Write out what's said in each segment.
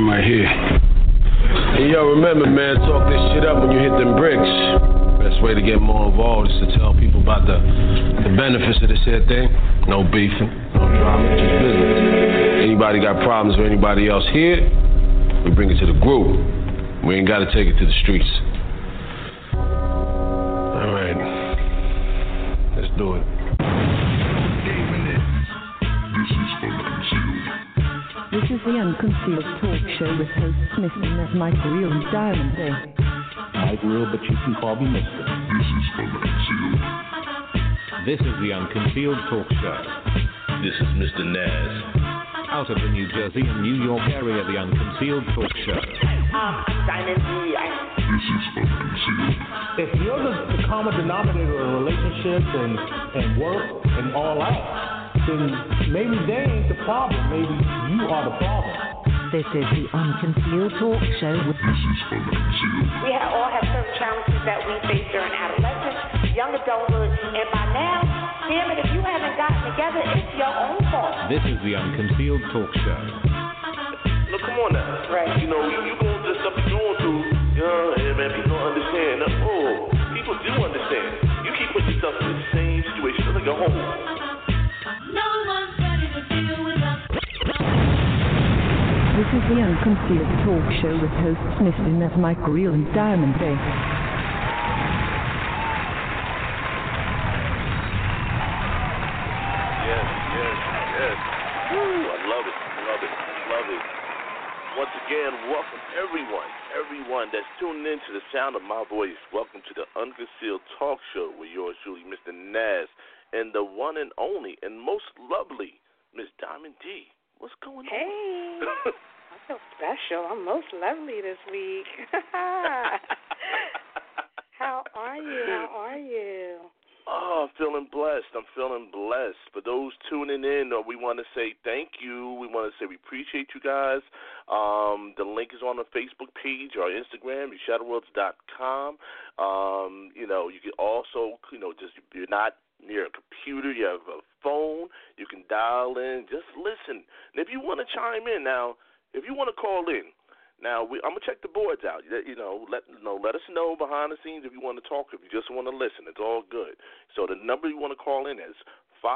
right here. And yo, remember, man, talk this shit up when you hit them bricks. Best way to get more involved is to tell people about the benefits of this here thing. No beefing, no drama, just business. Anybody got problems with anybody else here, we bring it to the group. We ain't got to take it to the streets. All right, let's do it. This is the Unconcealed Talk Show with hosts Mr. Ned, Mike Real, and Diamond Day. Mike Real, but you can call me Mr. This is the Unconcealed Talk Show. This is Mr. Naz. Out of the New Jersey and New York area, the Unconcealed Talk Show. Diamond D. This is Unconcealed. If you're the common denominator of relationships and work and all that, then maybe they ain't the problem. Maybe you are the problem. This is the Unconcealed Talk Show. This is Unconcealed. We all have certain challenges that we face during adolescence, young adulthood, and by now, damn it, if you haven't gotten together, it's your own fault. This is the Unconcealed Talk Show. Look, come on now. Right. You know, you going through the stuff you're going through. Yeah, man, people don't understand. Oh, people do understand. You keep putting yourself in the same situation. It's like a home. No one's ready to deal with us. This is the Unconcealed Talk Show with hosts Mr. Ned, Mike Real, and Diamond Day. Yes. Woo, I love it. Once again, welcome everyone that's tuning in to the sound of my voice. Welcome to the Unconcealed Talk Show with yours truly, Mr. Naz, and the one and only and most lovely Miss Diamond D. What's going on? Hey, I feel special. I'm most lovely this week. How are you? Oh, I'm feeling blessed. For those tuning in, we want to say thank you. We want to say we appreciate you guys. The link is on the Facebook page or Instagram, shadowworlds.com. You can also, just if you're not near a computer, you have a phone, you can dial in, just listen. And if you want to chime in now, if you want to call in, now, I'm going to check the boards out. Let us know behind the scenes if you want to talk, if you just want to listen. It's all good. So the number you want to call in is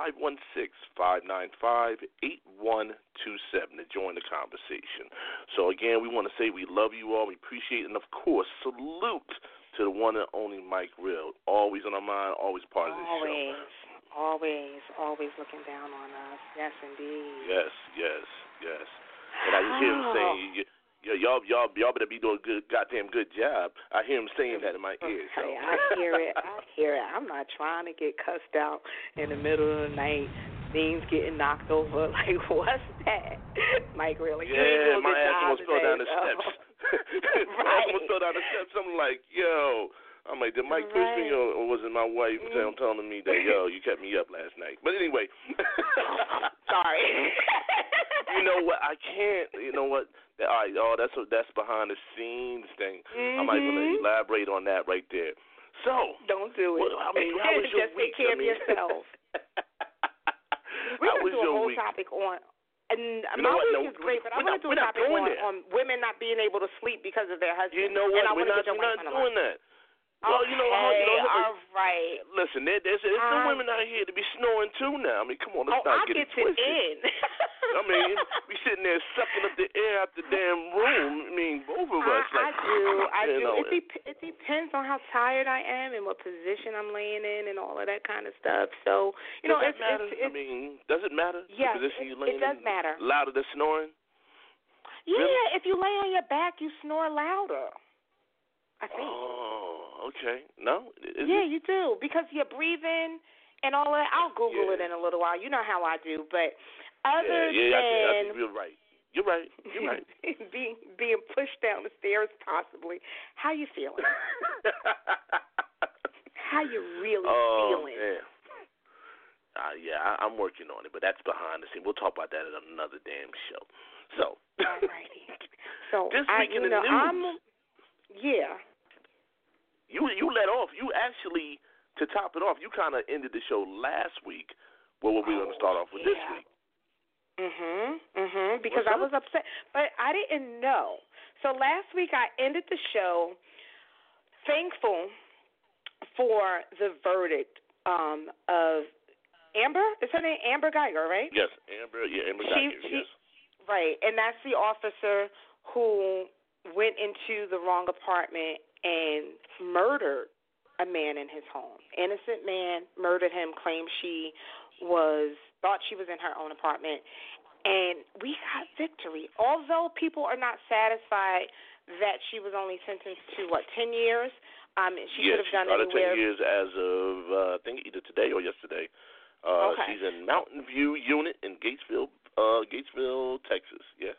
516-595-8127 to join the conversation. So, again, we want to say we love you all. We appreciate it. And, of course, salute to the one and only Mike Real. Always on our mind, always part of this show. Always looking down on us. Yes, indeed. Yes. And I just hear him saying, y'all better be doing a goddamn good job. I hear him saying that in my ear. So. Hey, I hear it. I'm not trying to get cussed out in the middle of the night. Beans getting knocked over. Like, what's that? Mike, really? Yeah, my ass almost fell down the steps. Right. I almost fell down the steps. I'm like, yo. I'm like, did Mike push me or was it my wife telling me that, yo, you kept me up last night? But anyway. Sorry. You know what? I can't. You know what? All right, that's behind the scenes thing. I'm not going to elaborate on that right there. So. Don't do it. How was your Just week? take care of yourself. We're going to do a whole topic on. And my week is great, but I want to do a topic on women not being able to sleep because of their husband. You know what? We're not doing that. Well, all right. Listen, there's some women out here to be snoring too now. I mean, come on, let's not get it twisted. I mean, we sitting there sucking up the air out the damn room. I mean, both of us. I do. It depends on how tired I am and what position I'm laying in and all of that kind of stuff. So, does it matter? Does it matter? Yeah, the position you're laying it does matter. Louder than snoring? Yeah, really? If you lay on your back, you snore louder. I think. Oh, okay. No? Yeah, you do. Because you're breathing and all that. I'll Google it in a little while. You know how I do. But other than... I think you're right. You're right. being pushed down the stairs, possibly. How you feeling? How you really feeling? Man. I'm working on it, but that's behind the scene. We'll talk about that in another damn show. So. All righty. So, this week in the news. Yeah. You let off. You actually, to top it off, you kind of ended the show last week. Well, what we're going to start off with this week. Because I was upset, but I didn't know. So last week I ended the show thankful for the verdict of Amber. Is her name Amber Geiger, right? Yes, Amber. Yeah, Amber Geiger. Yes. Right, and that's the officer who went into the wrong apartment and murdered a man in his home. Innocent man, murdered him, claimed thought she was in her own apartment. And we got victory. Although people are not satisfied that she was only sentenced to, 10 years? She could have done anywhere. 10 years as of, I think, either today or yesterday. Okay. She's in Mountain View Unit in Gatesville, Texas. Yeah.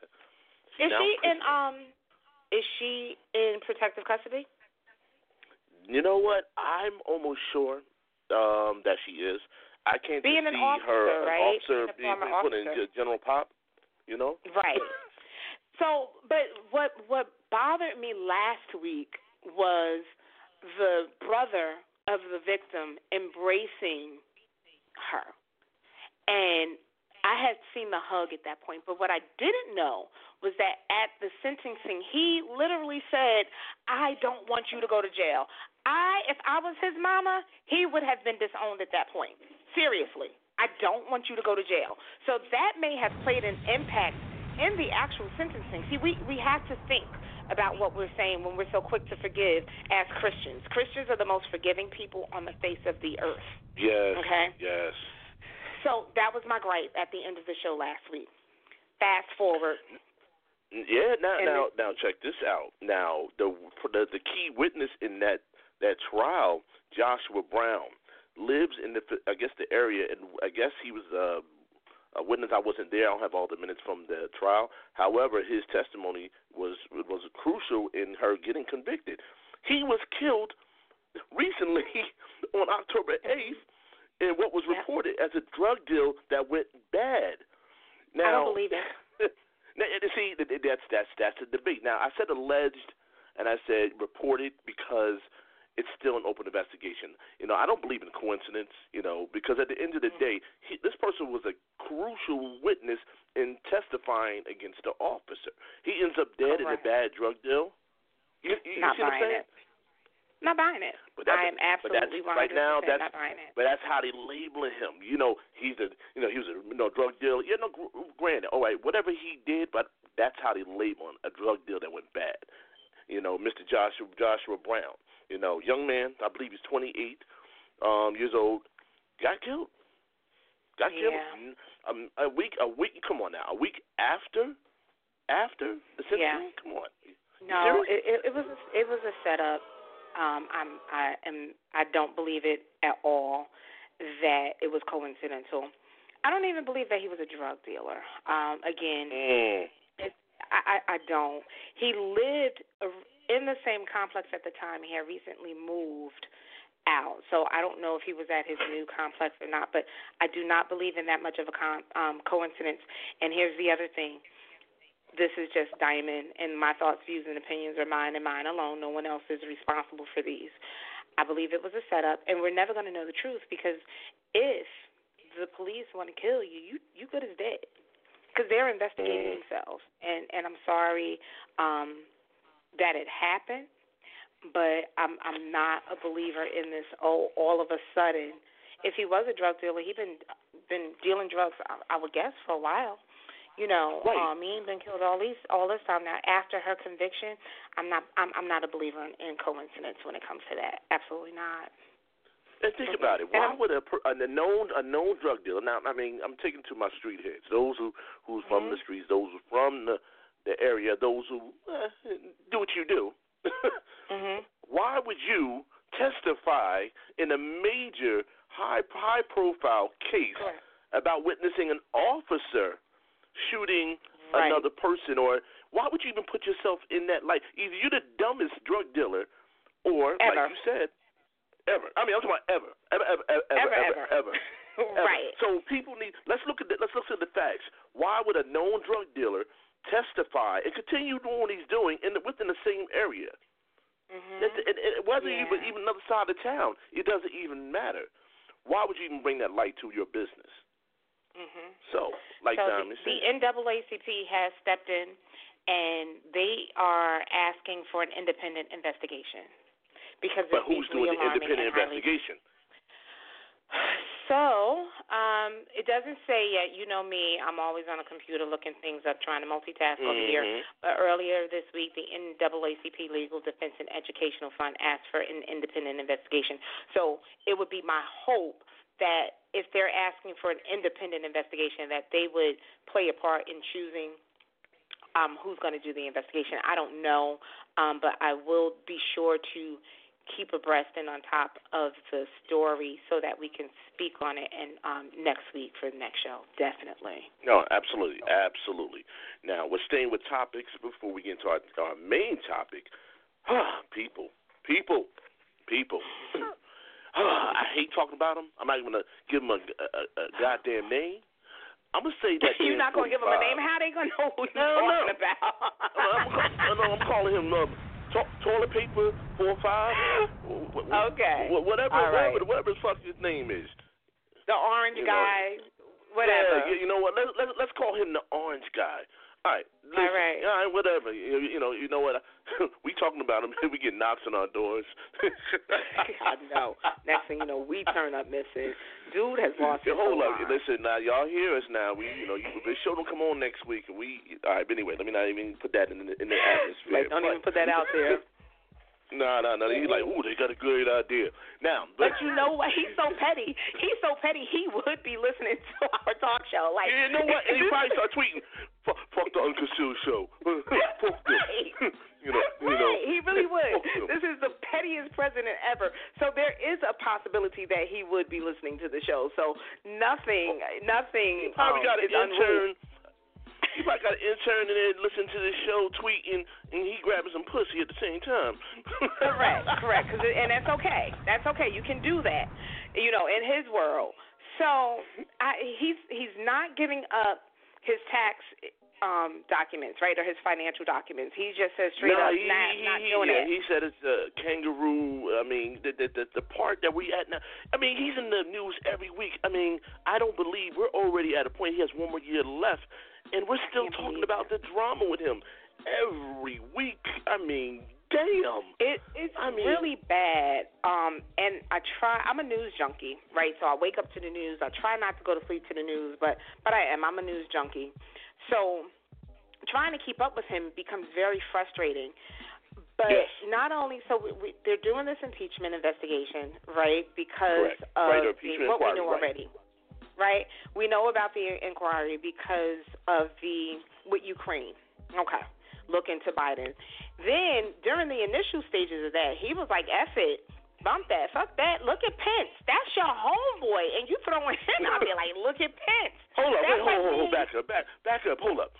Is she in protective custody? You know what? I'm almost sure that she is. I can't being just an see officer, her right? officer being put in general pop, you know? Right. So, but what bothered me last week was the brother of the victim embracing her. And I had seen the hug at that point, but what I didn't know was that at the sentencing, he literally said, I don't want you to go to jail. If I was his mama, he would have been disowned at that point. Seriously. I don't want you to go to jail. So that may have played an impact in the actual sentencing. See, we have to think about what we're saying when we're so quick to forgive as Christians. Christians are the most forgiving people on the face of the earth. Yes. Okay? Yes. So that was my gripe at the end of the show last week. Fast forward. Yeah, now check this out. Now, the key witness in that trial, Joshua Brown, lives in the area, and I guess he was a witness. I wasn't there. I don't have all the minutes from the trial. However, his testimony was crucial in her getting convicted. He was killed recently on October 8th in what was reported as a drug deal that went bad. Now, I don't believe it. Now, see, that's a debate. Now, I said alleged, and I said reported because it's still an open investigation. I don't believe in coincidence, because at the end of the day, this person was a crucial witness in testifying against the officer. He ends up dead in a bad drug deal. You not see what I'm buying saying? it. Not buying it. I am absolutely 100% right now, not buying it. But that's how they labeling him. He was a drug dealer. Granted, all right, whatever he did, but that's how they label him, a drug deal that went bad. Mr. Joshua Brown. Young man, I believe he's 28 years old, got killed. Killed. A week. Come on now. A week after the sentencing. Yeah. Come on. No, it was a setup. I don't believe it at all that it was coincidental. I don't even believe that he was a drug dealer. I don't. He lived in the same complex at the time. He had recently moved out, so I don't know if he was at his new complex or not, but I do not believe in that much of a coincidence. And here's the other thing. This is just Diamond, and my thoughts, views, and opinions are mine and mine alone. No one else is responsible for these. I believe it was a setup, and we're never going to know the truth, because if the police want to kill you, you good as dead, because they're investigating themselves. And I'm sorry that it happened, but I'm not a believer in this. All of a sudden, if he was a drug dealer, he'd been dealing drugs, I would guess, for a while. Right. He ain't been killed all this time. Now, after her conviction, I'm not a believer in coincidence when it comes to that. Absolutely not. And think about it. Why would a known drug dealer? Now, I mean, I'm taking to my street heads, those who's from the streets, those who from the area, those who do what you do. Why would you testify in a major high profile case about witnessing an officer shooting another person? Or why would you even put yourself in that light? Either you're the dumbest drug dealer, or ever. Like you said, ever. I mean, I'm talking about ever. Right. So people need. Let's look at the facts. Why would a known drug dealer testify and continue doing what he's doing within the same area? Whether you even another side of town, it doesn't even matter. Why would you even bring that light to your business? So, like Diamond said. The NAACP has stepped in, and they are asking for an independent investigation. But who's doing the independent investigation? So, it doesn't say yet. You know me, I'm always on a computer looking things up, trying to multitask over here. But earlier this week, the NAACP Legal Defense and Educational Fund asked for an independent investigation. So it would be my hope that if they're asking for an independent investigation, that they would play a part in choosing who's going to do the investigation. I don't know, but I will be sure to keep abreast and on top of the story so that we can speak on it and next week for the next show. Definitely. No, absolutely. Now, we're staying with topics before we get into our main topic. People. I hate talking about them. I'm not even going to give them a goddamn name. I'm going to say that you're not going to give them a name? How are they going to know who you're talking about? I'm calling him toilet paper 4 or 5. Okay. Whatever the fuck his name is. The orange guy. Whatever. Yeah, you know what? Let's call him the orange guy. All right. All right. Whatever. You know what? We talking about him. We get knocks on our doors. I know. Next thing you know, we turn up missing. Dude has lost his hold up. mind. Listen, now y'all hear us now. The show don't come on next week. And all right. But anyway, let me not even put that in the atmosphere. Don't even put that out there. No. He's like, ooh, they got a great idea. Now, but you know what? He's so petty. He would be listening to our talk show. Like, you know what? And he probably start tweeting, "Fuck the Unconcealed Show." Fuck this. Right. He really would. This is the pettiest president ever. So there is a possibility that he would be listening to the show. So nothing. He probably got an intern. He probably got an intern in there listening to this show, tweeting, and he grabbing some pussy at the same time. Correct. And that's okay. That's okay. You can do that, in his world. So he's not giving up his tax documents, right, or his financial documents. He just says straight up, not doing it. He said it's a kangaroo. I mean, the part that we at now. I mean, he's in the news every week. I mean, I don't believe we're already at a point. He has 1 more year left. And we're still talking about the drama with him every week. I mean, damn. It's really bad. And I'm a news junkie, right? So I wake up to the news. I try not to go to sleep to the news, but I am. I'm a news junkie. So trying to keep up with him becomes very frustrating. But not only, they're doing this impeachment investigation, right, because of what we know already. Right? We know about the inquiry because of with Ukraine. Okay. Look into Biden. Then, during the initial stages of that, he was like, F it. Bump that. Fuck that. Look at Pence. That's your homeboy. And you throwing him out there like, look at Pence. Hold up. Hold. Back up. Hold up.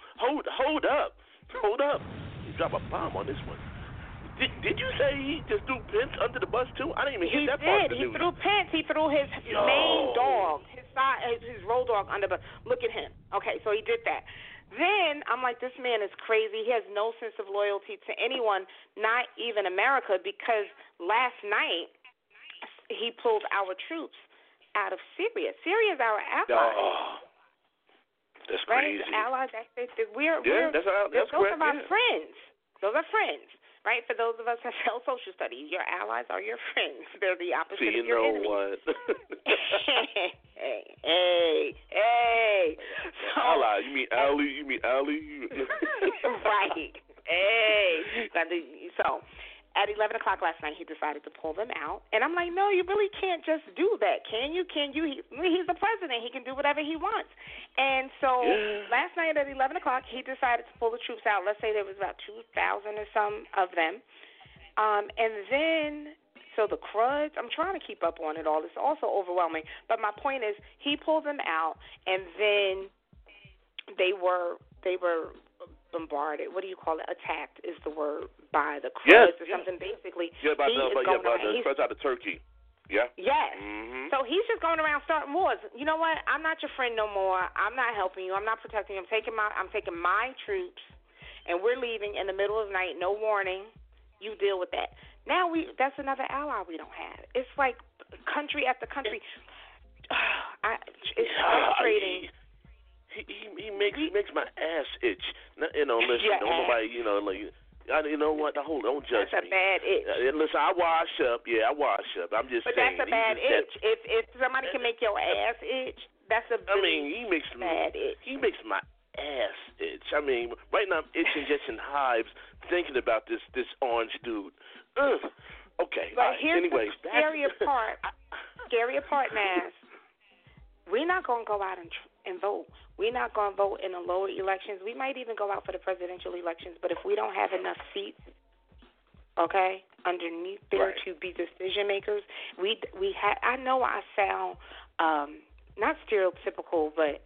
Hold up. You drop a bomb on this one. Did you say he just threw Pence under the bus, too? I didn't even hear that part of the news. He threw Pence. He threw his main dog, his road dog under the bus. Look at him. Okay, so he did that. Then I'm like, this man is crazy. He has no sense of loyalty to anyone, not even America, because last night he pulled our troops out of Syria. Syria is our ally. Oh, that's right? crazy. Allies. That's those correct. are my friends. Those are friends. Right, for those of us that sell social studies, your allies are your friends. They're the opposite of your enemies. What? hey. Ally, you mean Allie? Right. Hey. So, at 11 o'clock last night, he decided to pull them out. And I'm like, no, you really can't just do that, can you? He's the president. He can do whatever he wants. And so last night at 11 o'clock, he decided to pull the troops out. Let's say there was about 2,000 or some of them. And then, so the Cruds, I'm trying to keep up on it all. It's also overwhelming. But my point is, he pulled them out, and then they were bombarded. What do you call it? Attacked is the word, by the Kurds or something. Basically, by the Kurds out of Turkey. Yeah. Yes. Mm-hmm. So he's just going around starting wars. You know what? I'm not your friend no more. I'm not helping you. I'm not protecting you. I'm taking my troops, and we're leaving in the middle of the night. No warning. You deal with that. Now that's another ally we don't have. It's like country after country. It's frustrating. makes my ass itch. You know, listen, Your don't ass. nobody, you know, like. You know what? Hold on, don't judge That's a me. bad itch. Listen, I wash up. Yeah, I wash up. I'm just But saying. that's a bad itch. If somebody can make your ass itch, that's a really he makes bad itch. He makes my ass itch. I mean, right now I'm itching just in hives thinking about this orange dude. Ugh. Okay. But here's anyway, the scarier part. Scarier part, Mass. We're not going to go out and vote. We're not going to vote in the lower elections. We might even go out for the presidential elections. But if we don't have enough seats, okay, underneath there to be decision makers, I know I sound not stereotypical, but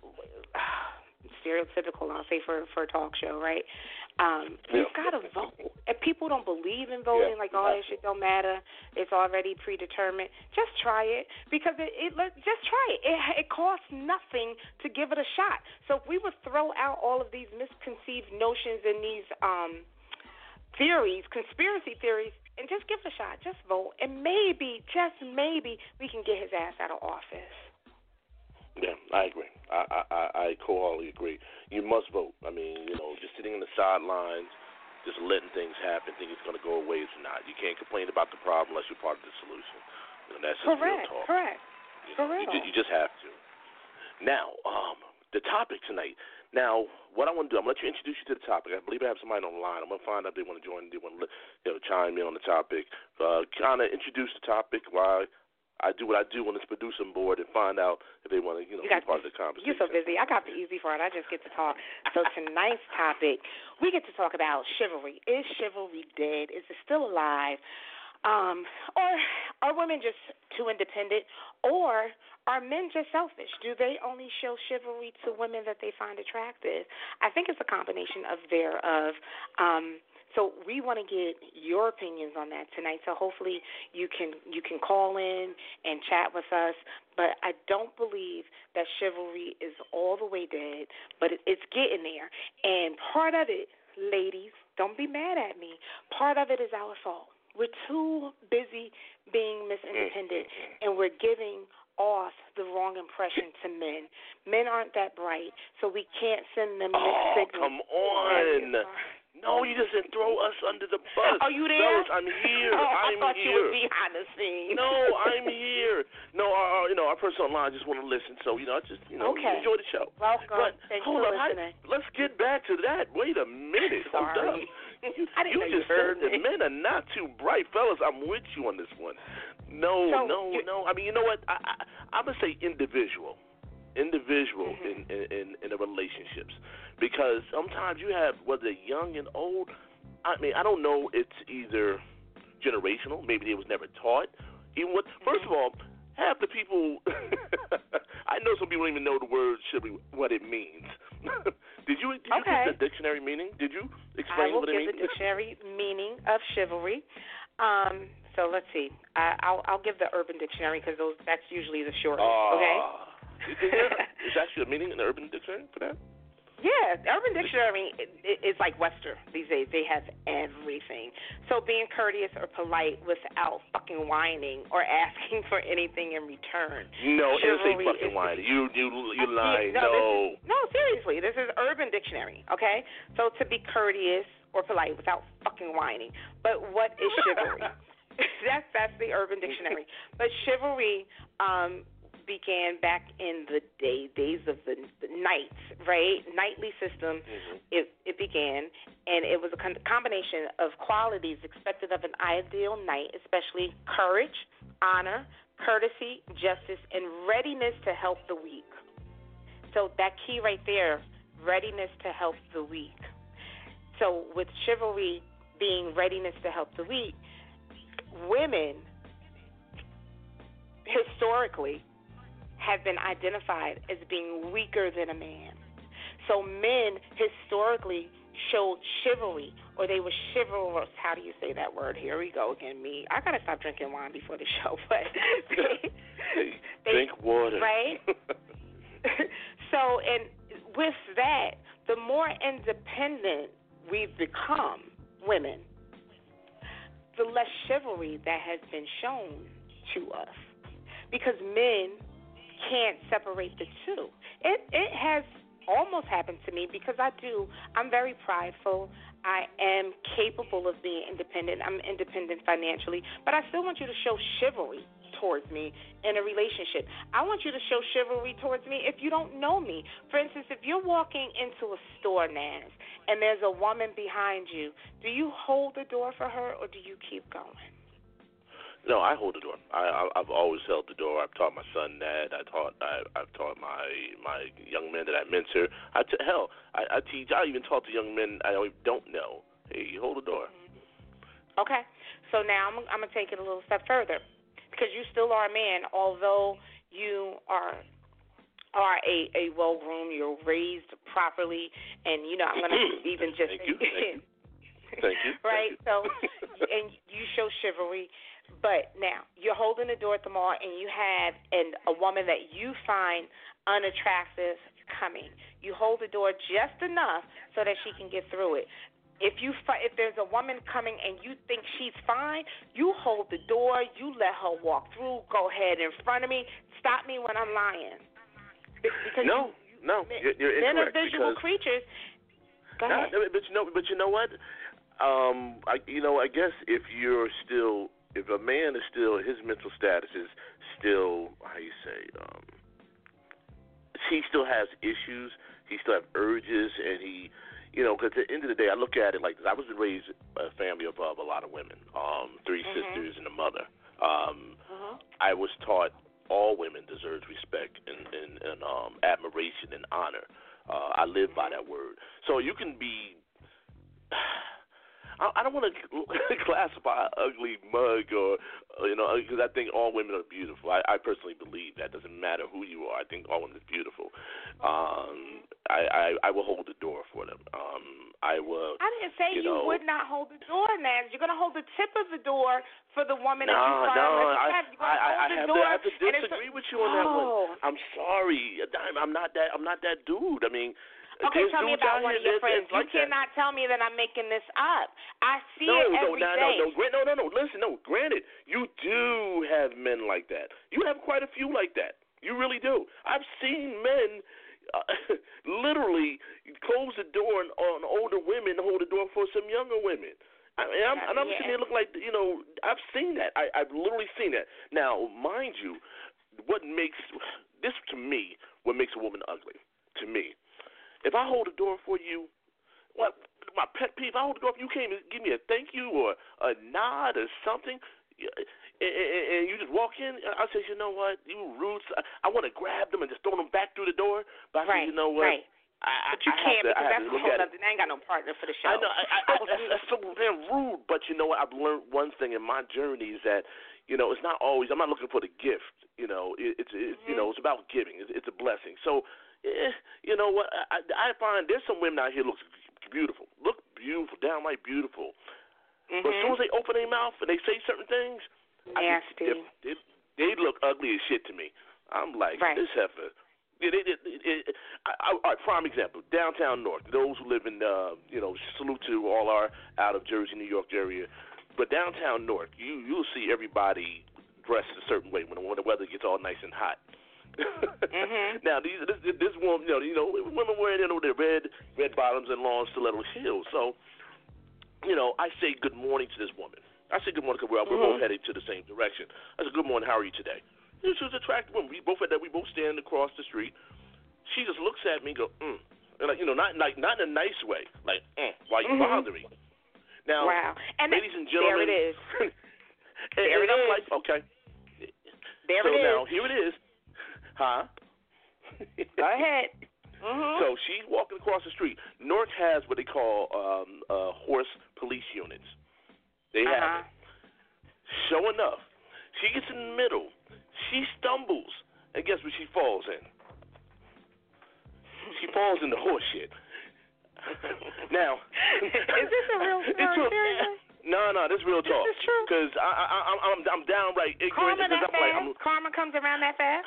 stereotypical, I'll say, for a talk show, right? We've got to vote. If people don't believe in voting, like, oh, that shit don't matter, it's already predetermined, just try it. Because just try it. It costs nothing to give it a shot. So if we would throw out all of these misconceived notions and these theories, conspiracy theories, and just give it a shot, just vote, and maybe, just maybe, we can get his ass out of office. Yeah, I agree. I wholeheartedly agree. You must vote. I mean, you know, just sitting in the sidelines, just letting things happen, thinking it's going to go away, it's not. You can't complain about the problem unless you're part of the solution. You know, that's just real talk. Correct. You just have to. Now, the topic tonight. Now, what I want to do, I'm going to let you introduce you to the topic. I believe I have somebody on the line. I'm going to find out if they want to join, they want to chime in on the topic. Kind of introduce the topic, why I do what I do on this producing board, and find out if they want to, be part of the conversation. You're so busy. I got the easy part. I just get to talk. So tonight's topic, we get to talk about chivalry. Is chivalry dead? Is it still alive? Or are women just too independent? Or are men just selfish? Do they only show chivalry to women that they find attractive? I think it's a combination of thereof. So we want to get your opinions on that tonight. So hopefully you can call in and chat with us. But I don't believe that chivalry is all the way dead, but it's getting there. And part of it, ladies, don't be mad at me, part of it is our fault. We're too busy being Miss Independent, and we're giving off the wrong impression to men. Men aren't that bright, so we can't send them mixed signals. Come on. No, you just didn't throw us under the bus. Are you there? Fellas, I'm here. I thought here. you would be behind the scenes. No, I'm here. No, our person online just want to listen, so okay. Enjoy the show. Welcome. But Thanks hold for up, listening. let's get back to that. Wait a minute. Sorry. Hold up. I didn't know you just heard said me. that men are not too bright, fellas. I'm with you on this one. No. I mean, you know what? I'm gonna say individual in the relationships, because sometimes you have, whether young and old. I mean, I don't know. It's either generational. Maybe they was never taught. First of all, half the people. I know some people don't even know the word chivalry, what it means. Did you give the dictionary meaning? Did you explain what it means? I will give the dictionary meaning of chivalry. So let's see. I'll give the Urban Dictionary, because that's usually the shortest. Okay. Is actually a meaning in the Urban Dictionary for that? Yeah, Urban Dictionary is like Webster these days. They have everything. So being courteous or polite without fucking whining or asking for anything in return. No, it doesn't say fucking whining. You lying. No, seriously. This is Urban Dictionary, okay? So to be courteous or polite without fucking whining. But what is chivalry? That's the Urban Dictionary. But chivalry began back in the days of the knights, right? Knightly system. It began, and it was a combination of qualities expected of an ideal knight, especially courage, honor, courtesy, justice, and readiness to help the weak. So that key right there, readiness to help the weak. So with chivalry being readiness to help the weak, women historically have been identified as being weaker than a man. So men historically showed chivalry, or they were chivalrous. How do you say that word? Here we go again, me. I got to stop drinking wine before the show, but drink water. Right? So, and with that, the more independent we've become, women, the less chivalry that has been shown to us. Because men can't separate the two. It has almost happened to me because I'm very prideful. I am capable of being independent. I'm independent financially, but I still want you to show chivalry towards me in a relationship. I want you to show chivalry towards me if you don't know me. For instance, if you're walking into a store, Naz, and there's a woman behind you, do you hold the door for her or do you keep going? No, I hold the door. I've always held the door. I've taught my son that. I've taught my young men that I mentor. I teach. I even talk to young men I don't know. Hey, you hold the door. Okay. So now I'm going to take it a little step further, because you still are a man, although you are a well-groomed, you're raised properly, and I'm going to even just Thank you. Thank you. Right. Thank you. So, and you show chivalry. But now, you're holding the door at the mall, and you have a woman that you find unattractive coming. You hold the door just enough so that she can get through it. If there's a woman coming and you think she's fine, you hold the door, you let her walk through, go ahead in front of me, stop me when I'm lying. Because no, you're incorrect. Men are visual creatures. Go ahead. But you know what? I guess if a man is still, his mental status is still, he still has issues, he still has urges, and he, because at the end of the day, I look at it like this. I was raised a family of a lot of women, 3 sisters and a mother. I was taught all women deserve respect and admiration and honor. I live by that word. So you can be... I don't want to classify an ugly mug or, because I think all women are beautiful. I personally believe that. Doesn't matter who you are. I think all women are beautiful. I will hold the door for them. I didn't say you would not hold the door, Naz. You're going to hold the tip of the door for the woman that you find. I have to disagree with you on that one. I'm sorry. I'm not that dude. I mean... Okay, tell me about one of your friends. You cannot tell me that I'm making this up. I see it every day. No. Listen, granted, you do have men like that. You have quite a few like that. You really do. I've seen men literally close the door on older women, hold the door for some younger women. I'm sitting there looking like, I've seen that. I've literally seen that. Now, mind you, what makes a woman ugly, to me, if I hold the door for you, my pet peeve, I hold the door for you, can't even give me a thank you or a nod or something, and you just walk in, I say, you know what, you rude. I want to grab them and just throw them back through the door, but I say, you know what? Right. But you can't, because that's a whole other thing. I ain't got no partner for the show. I know, that's so damn rude, but you know what, I've learned one thing in my journey is that, it's not always, I'm not looking for the gift, it's about giving. It's a blessing. So, you know what? I find there's some women out here look beautiful, downright beautiful. But as soon as they open their mouth and they say certain things, nasty. They look ugly as shit to me. I'm like, this heifer. All right, prime example, downtown North. Those who live in, salute to all our out of Jersey, New York area. But downtown North, you'll see everybody dressed a certain way when the weather gets all nice and hot. Now this woman, women wearing their red bottoms and long stiletto heels. So, I say good morning to this woman. I say good morning because we're both headed to the same direction. I said, good morning. How are you today? She's an attractive woman. We both stand across the street. She just looks at me and go, and not in a nice way, like, why you bother me? Now, ladies and gentlemen, there it is. and I'm like, okay. There it is. Now here it is. Huh? Go ahead. So she's walking across the street. Newark has what they call horse police units. They have it. Sure enough, she gets in the middle. She stumbles, and guess what she falls in? She falls in the horse shit. Now, is this a real story? Seriously? No, this is real talk. This is true. Because I'm downright ignorant. Karma comes around that fast?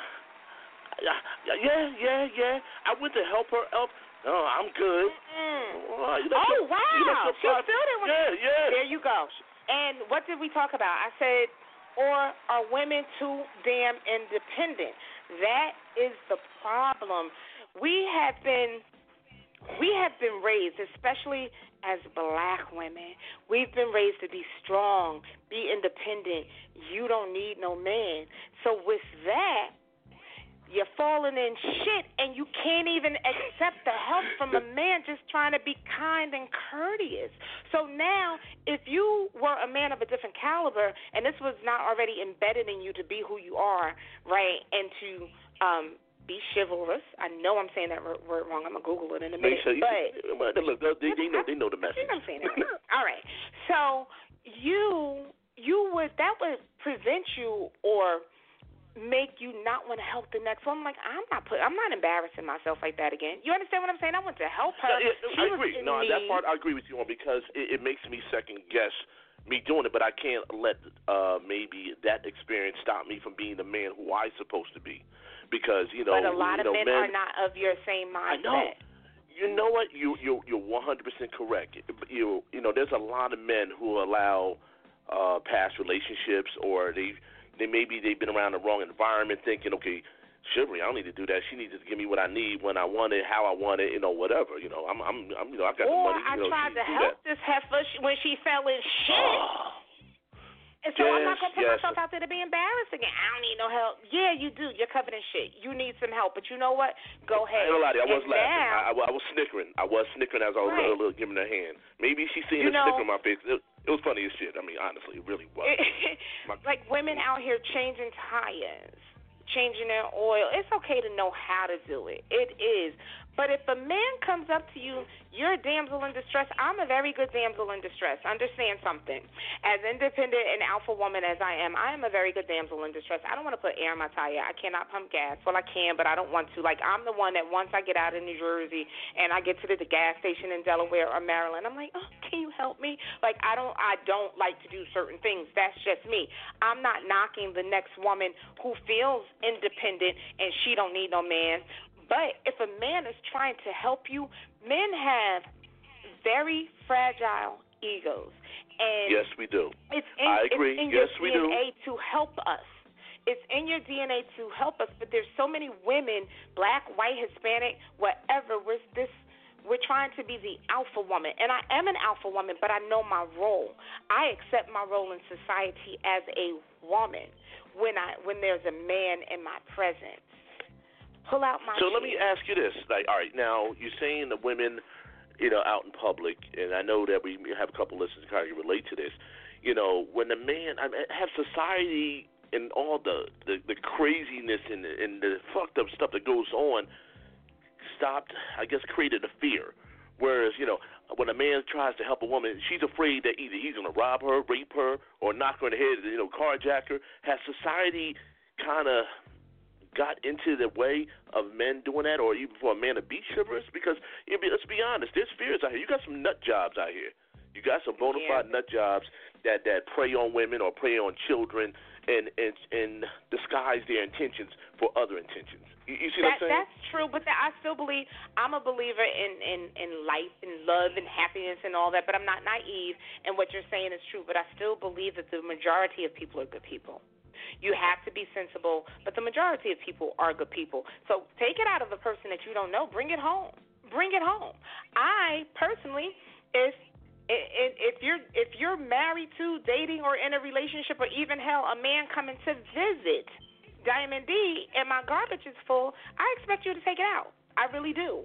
Yeah. I went to help her up. No, I'm good. Wow. She still didn't. Yeah. There you go. And what did we talk about? I said, or are women too damn independent? That is the problem. we have been raised, especially as black women, we've been raised to be strong, be independent. You don't need no man. So with that, you're falling in shit, and you can't even accept the help from a man just trying to be kind and courteous. So now, if you were a man of a different caliber, and this was not already embedded in you to be who you are, right, and to be chivalrous. I know I'm saying that word wrong. I'm going to Google it in a minute. Look, they know the message. I think I'm saying it right. All right. So that would prevent you or make you not want to help the next one. I'm not embarrassing myself like that again. You understand what I'm saying? I want to help her. I agree. No, that part I agree with you on, because it makes me second guess me doing it, but I can't let maybe that experience stop me from being the man who I'm supposed to be, because But a lot of men are not of your same mindset. I know. You know what? You're 100% correct. You know, there's a lot of men who allow past relationships, or they've been around the wrong environment, thinking, okay, chivalry, I don't need to do that. She needs to give me what I need, when I want it, how I want it, whatever. I've got the money. I tried to help this heifer when she fell in shit. And so I'm not going to put myself out there to be embarrassed again. I don't need no help. Yeah, you do. You're covered in shit. You need some help. But you know what? Go ahead. I was laughing. I was snickering. I was snickering as I was giving her a hand. Maybe she's seeing a snicker on my face. It was funny as shit. I mean, honestly, it really was. Like women out here changing tires, changing their oil. It's okay to know how to do it. It is. But if a man comes up to you, you're a damsel in distress. I'm a very good damsel in distress. Understand something. As independent and alpha woman as I am a very good damsel in distress. I don't want to put air in my tire. I cannot pump gas. Well, I can, but I don't want to. Like, I'm the one that once I get out of New Jersey and I get to the gas station in Delaware or Maryland, I'm like, oh, can you help me? Like, I don't like to do certain things. That's just me. I'm not knocking the next woman who feels independent and she don't need no man. But if a man is trying to help you, men have very fragile egos. And yes, we do. I agree. It's in your do. DNA to help us. It's in your DNA to help us. But there's so many women, black, white, Hispanic, whatever, we're trying to be the alpha woman. And I am an alpha woman, but I know my role. I accept my role in society as a woman when there's a man in my presence. Pull out my let me ask you this. Like, all right, now you're saying the women, out in public, and I know that we have a couple listeners who kind of relate to this. When the man, have society and all the craziness and the fucked up stuff that goes on stopped, I guess, created a fear. Whereas, when a man tries to help a woman, she's afraid that either he's going to rob her, rape her, or knock her in the head, carjack her. Has society kind of got into the way of men doing that, or even for a man to be chivalrous? Because let's be honest, there's fears out here. You got some nut jobs out here. You got some bona fide nut jobs that prey on women or prey on children and disguise their intentions for other intentions. You see what I'm saying? That's true, but I still believe, I'm a believer in life and love and happiness and all that, but I'm not naive, and what you're saying is true, but I still believe that the majority of people are good people. You have to be sensible, but the majority of people are good people. So take it out of the person that you don't know. Bring it home. Bring it home. I personally, if you're married to, dating, or in a relationship, or even hell, a man coming to visit Diamond D and my garbage is full, I expect you to take it out. I really do.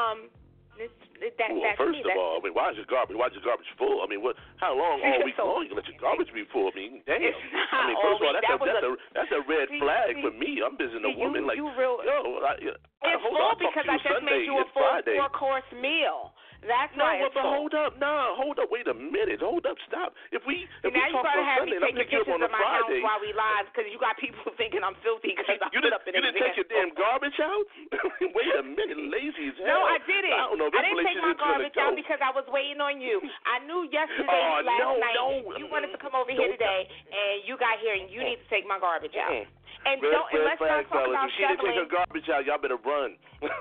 First of all, why is your garbage full? How long all week long you let your garbage be full? Damn. First of all, that's a red flag for me. I'm visiting a woman it's full because I just made you a full 4-course meal. That's why it's full. Hold up, wait a minute, stop. If we talk on Sunday, I'm picking up on a Friday. While we live, because you got people thinking I'm filthy because I put up in You didn't take your damn garbage out? Wait a minute, lazy as hell. No, I didn't. I don't know. I didn't take my garbage out because I was waiting on you. I knew yesterday, last night, you wanted to come over here today, and you got here, and you need to take my garbage out. And let's not talk about shoveling. If she didn't take her garbage out, y'all better run.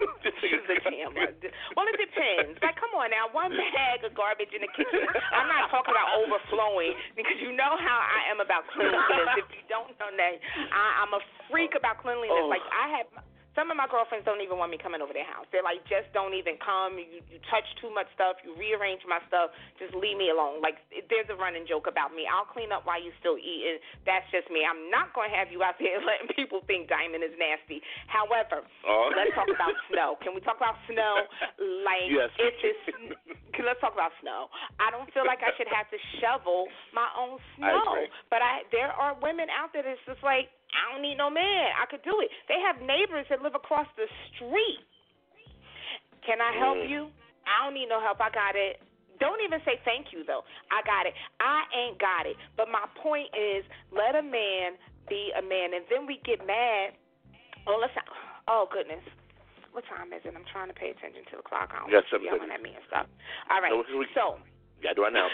Well, it depends. Like, come on now, one bag of garbage in the kitchen. I'm not talking about overflowing, because you know how I am about cleanliness. If you don't know that, I'm a freak about cleanliness. Like, Some of my girlfriends don't even want me coming over their house. They're like, just don't even come. You touch too much stuff. You rearrange my stuff. Just leave me alone. Like, there's a running joke about me. I'll clean up while you still eating. That's just me. I'm not going to have you out there letting people think Diamond is nasty. However, let's talk about snow. Can we talk about snow? Like, yes. Let's talk about snow. I don't feel like I should have to shovel my own snow. But there are women out there that's just like, I don't need no man. I could do it. They have neighbors that live across the street. Can I help you? I don't need no help. I got it. Don't even say thank you, though. I got it. I ain't got it. But my point is, let a man be a man. And then we get mad. Oh, goodness. What time is it? I'm trying to pay attention to the clock. I don't want you yelling at me and stuff. All right. So. Yeah, do I now?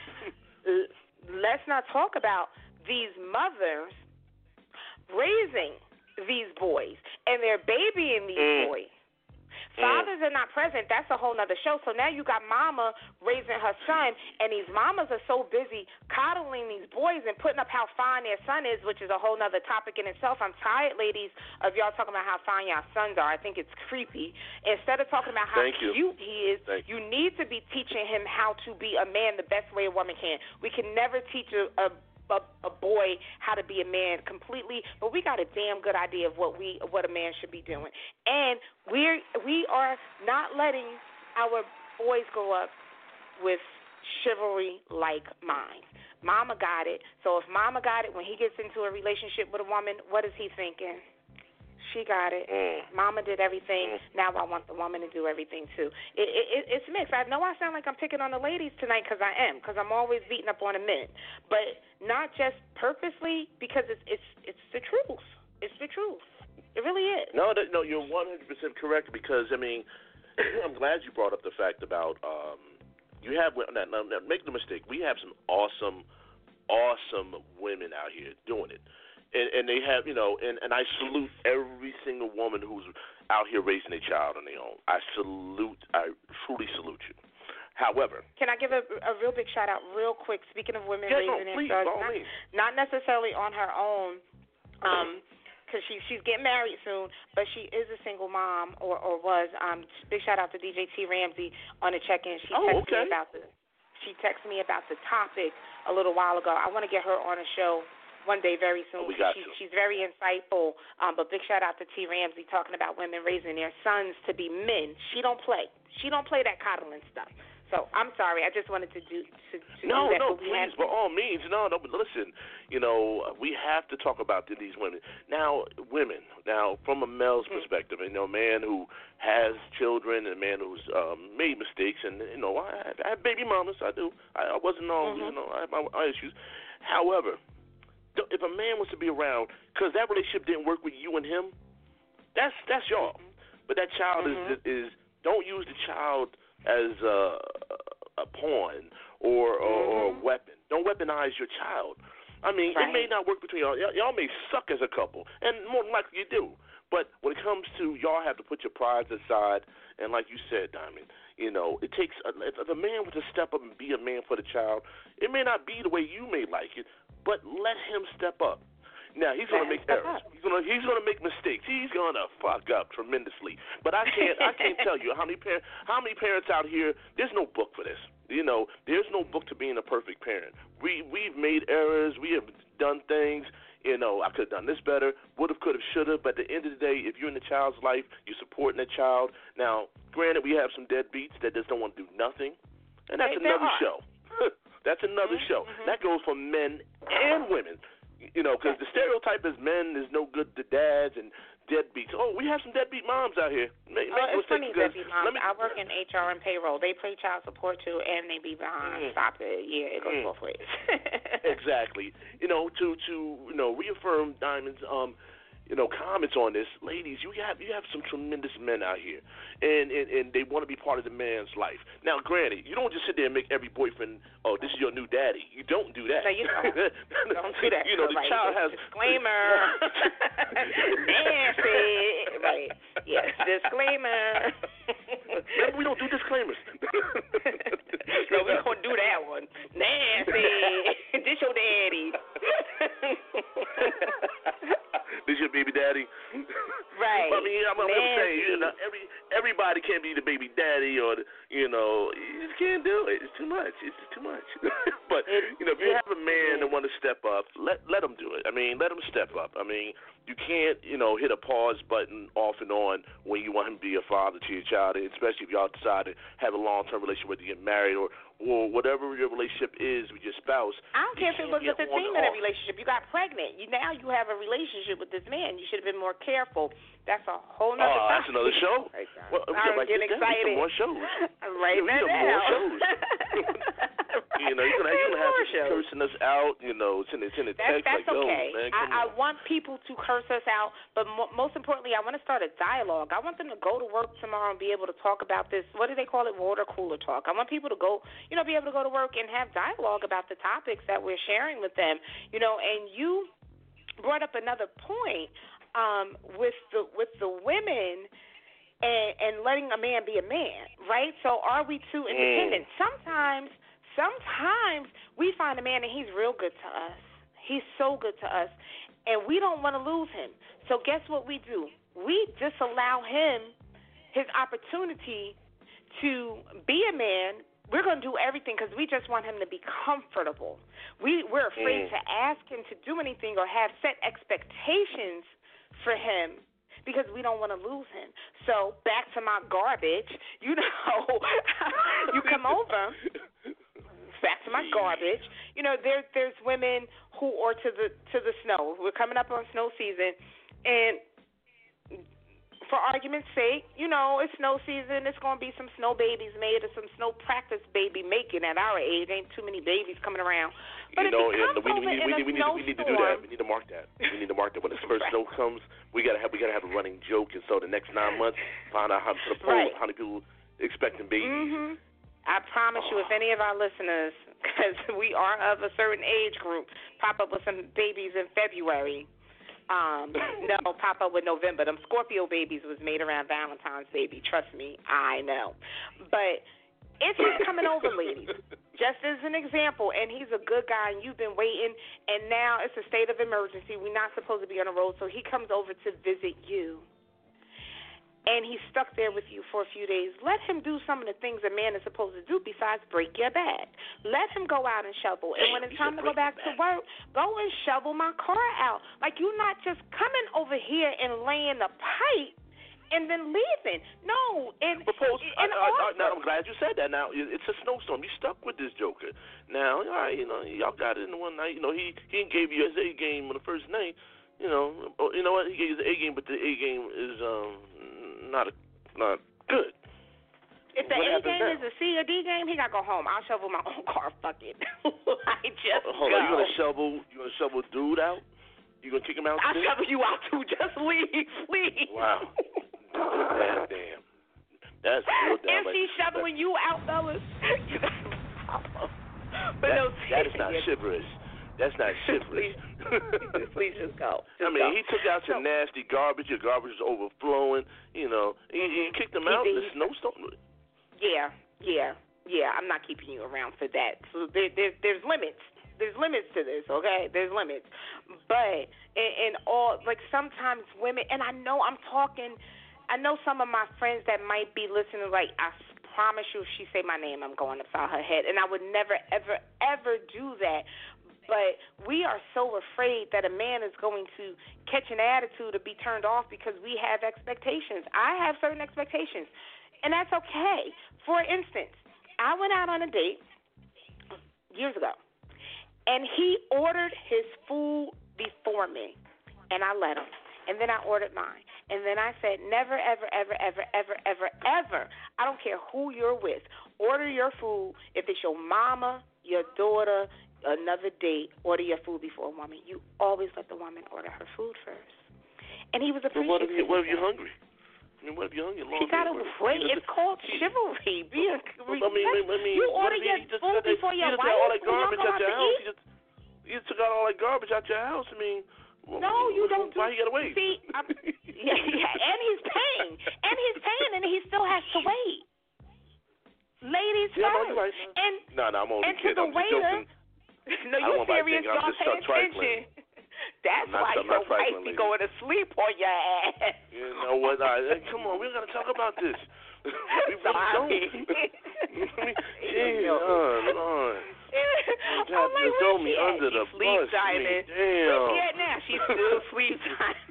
Let's not talk about these mothers raising these boys and they're babying these boys. Fathers are not present. That's a whole nother show. So now you got mama raising her son, and these mamas are so busy coddling these boys and putting up how fine their son is, which is a whole nother topic in itself. I'm tired, ladies, of y'all talking about how fine y'all sons are. I think it's creepy. Instead of talking about how cute he is, you need to be teaching him how to be a man the best way a woman can. We can never teach a boy how to be a man completely, but we got a damn good idea of what a man should be doing. And we are not letting our boys grow up with chivalry-like minds. Mama got it. So if mama got it, when he gets into a relationship with a woman, what is he thinking? She got it. Mama did everything. Now I want the woman to do everything, too. It's mixed. I know I sound like I'm picking on the ladies tonight because I am, because I'm always beating up on the men. But not just purposely, because it's the truth. It's the truth. It really is. No, you're 100% correct because, I mean, I'm glad you brought up the fact about you have – now, make no mistake, we have some awesome women out here doing it. And they have, and I salute every single woman who's out here raising a child on their own. I truly salute you. However, can I give a real big shout out real quick? Speaking of women raising their child, not necessarily on her own, because she's getting married soon, but she is a single mom or was. Big shout out to DJ T Ramsey on the check-in. She texted me about the topic a little while ago. I want to get her on a show one day very soon. She's very insightful, but big shout out to T. Ramsey talking about women raising their sons to be men. She don't play that coddling stuff. So I'm sorry, I just wanted to do that. No, please, by all means, no. But listen, we have to talk about these women. Now, women. Now, from a male's perspective, a man who has children and a man who's made mistakes, and I have baby mamas. I do. I wasn't all, I have my issues. However, if a man was to be around, because that relationship didn't work with you and him, that's y'all. But that child is don't use the child as a pawn or a weapon. Don't weaponize your child. I mean, it may not work between y'all. Y'all may suck as a couple, and more than likely you do. But when it comes to y'all have to put your prides aside, and like you said, Diamond, it takes if a man was to step up and be a man for the child, it may not be the way you may like it, but let him step up. Now, he's going to make errors. He's going to make mistakes. He's going to fuck up tremendously. But I can't tell you how many parents out here. There's no book for this. There's no book to being a perfect parent. We've made errors. We have done things. I could have done this better. Would have, could have, should have. But at the end of the day, if you're in the child's life, you're supporting the child. Now, granted, we have some deadbeats that just don't want to do nothing, and that's another show. That's another show. That goes for men and women. Because the stereotype is men is no good to dads and deadbeats. Oh, we have some deadbeat moms out here. It's funny, deadbeat moms. I work in HR and payroll. They play child support, too, and they be behind. Stop it. Yeah, it goes both ways. Exactly. To reaffirm Diamond's comments on this, ladies, you have some tremendous men out here, and they want to be part of the man's life. Now, granted, you don't just sit there and make every boyfriend, oh, this is your new daddy. You don't do that. No, you don't. Don't do that. The child has disclaimer. Nasty. Right. Yes. Disclaimer. Maybe we don't do disclaimers. No, we don't do that one. Nasty. This your daddy. This your baby daddy? Right. I mean, I'm saying, you know, everybody can't be the baby daddy or, you know, you just can't do it. It's too much. It's just too much. But, you know, if you have a man that want to step up, let him do it. I mean, let him step up. I mean, you can't, you know, hit a pause button off and on when you want him to be a father to your child, especially if y'all decide to have a long-term relationship, whether you get married or whatever your relationship is with your spouse. I don't care if it was a 15-minute relationship. You got pregnant. Now you have a relationship with this man. You should have been more careful. That's a whole nother topic. That's another show. Well, I'm getting excited. More shows. I'm writing that down. More shows. You know, you're gonna have people cursing us out. You know, send a text that's like, "Yo, okay. man, I want people to curse us out, but most importantly, I want to start a dialogue. I want them to go to work tomorrow and be able to talk about this. What do they call it? Water cooler talk. I want people to go, you know, be able to go to work and have dialogue about the topics that we're sharing with them. You know, and you brought up another point with the women. And letting a man be a man, right? So are we too independent? Sometimes we find a man and he's real good to us. He's so good to us, and we don't want to lose him. So guess what we do? We disallow him his opportunity to be a man. We're going to do everything because we just want him to be comfortable. We're afraid to ask him to do anything or have set expectations for him, because we don't want to lose him. So back to my garbage, you know, you come over. Back to my garbage. You know, there's women who are to the snow. We're coming up on snow season, and for argument's sake, you know, it's snow season. It's going to be some snow babies made or some snow practice baby making at our age. Ain't too many babies coming around. But you know, we need to do that. We need to mark that. We need to mark that when the first snow comes. We gotta have a running joke, and so the next 9 months, find out how many people expecting babies. Mm-hmm. I promise you, if any of our listeners, because we are of a certain age group, pop up with some babies in February. No, pop up with November. Them Scorpio babies was made around Valentine's, baby. Trust me, I know. But if he's coming over, ladies, just as an example, and he's a good guy, and you've been waiting, and now it's a state of emergency. We're not supposed to be on the road, so he comes over to visit you. And he's stuck there with you for a few days. Let him do some of the things a man is supposed to do besides break your back. Let him go out and shovel. And when it's time to go back to work, go and shovel my car out. Like, you're not just coming over here and laying the pipe and then leaving. No. I'm glad you said that. Now, it's a snowstorm. You stuck with this joker. Now, all right, you know, y'all got it in the one night. You know, he gave you his A game on the first night. You know what? He gave you the A game, but the A game is not good. If the A game is a C or D game, he gotta go home. I'll shovel my own car. Fuck it. I just hold on. You gonna shovel dude out? You gonna kick him out? I'll shovel you out too. Just leave, please. Wow. Damn. That's real damn. If she's shoveling you out, fellas, you gotta But that is not chivalrous. That's not chivalrous. Please just go. He took out your nasty garbage. Your garbage is overflowing. You know, he kicked them out in the snowstorm. Yeah. I'm not keeping you around for that. So there's limits. There's limits to this, okay? There's limits. But in all, like, sometimes women, and I know some of my friends that might be listening, like, I promise you, if she say my name, I'm going upside her head. And I would never, ever, ever do that. But we are so afraid that a man is going to catch an attitude or be turned off because we have expectations. I have certain expectations, and that's okay. For instance, I went out on a date years ago, and he ordered his food before me, and I let him. And then I ordered mine. And then I said, never, ever, ever, ever, ever, ever, ever, I don't care who you're with, order your food. If it's your mama, your daughter, another date, order your food before a woman. You always let the woman order her food first. And he was appreciative. What if you're hungry? I mean, what if you're hungry? She got to wait. It's called chivalry. You order your food before your wife. You took out all that garbage out your house. I mean, no, you don't. Why you gotta wait? See, and he's paying, and he still has to wait. Ladies first. No, you're right. I'm only kidding. I'm just joking. No, you're serious. Y'all pay attention. That's why your wife be going to sleep on your ass. You know what? Come on, we got to talk about this. We really don't. Jeez, Lord. I'm like, throw where's me she at? under the sleep bus. timing. Damn. Where's she at now? She's still sleep timing.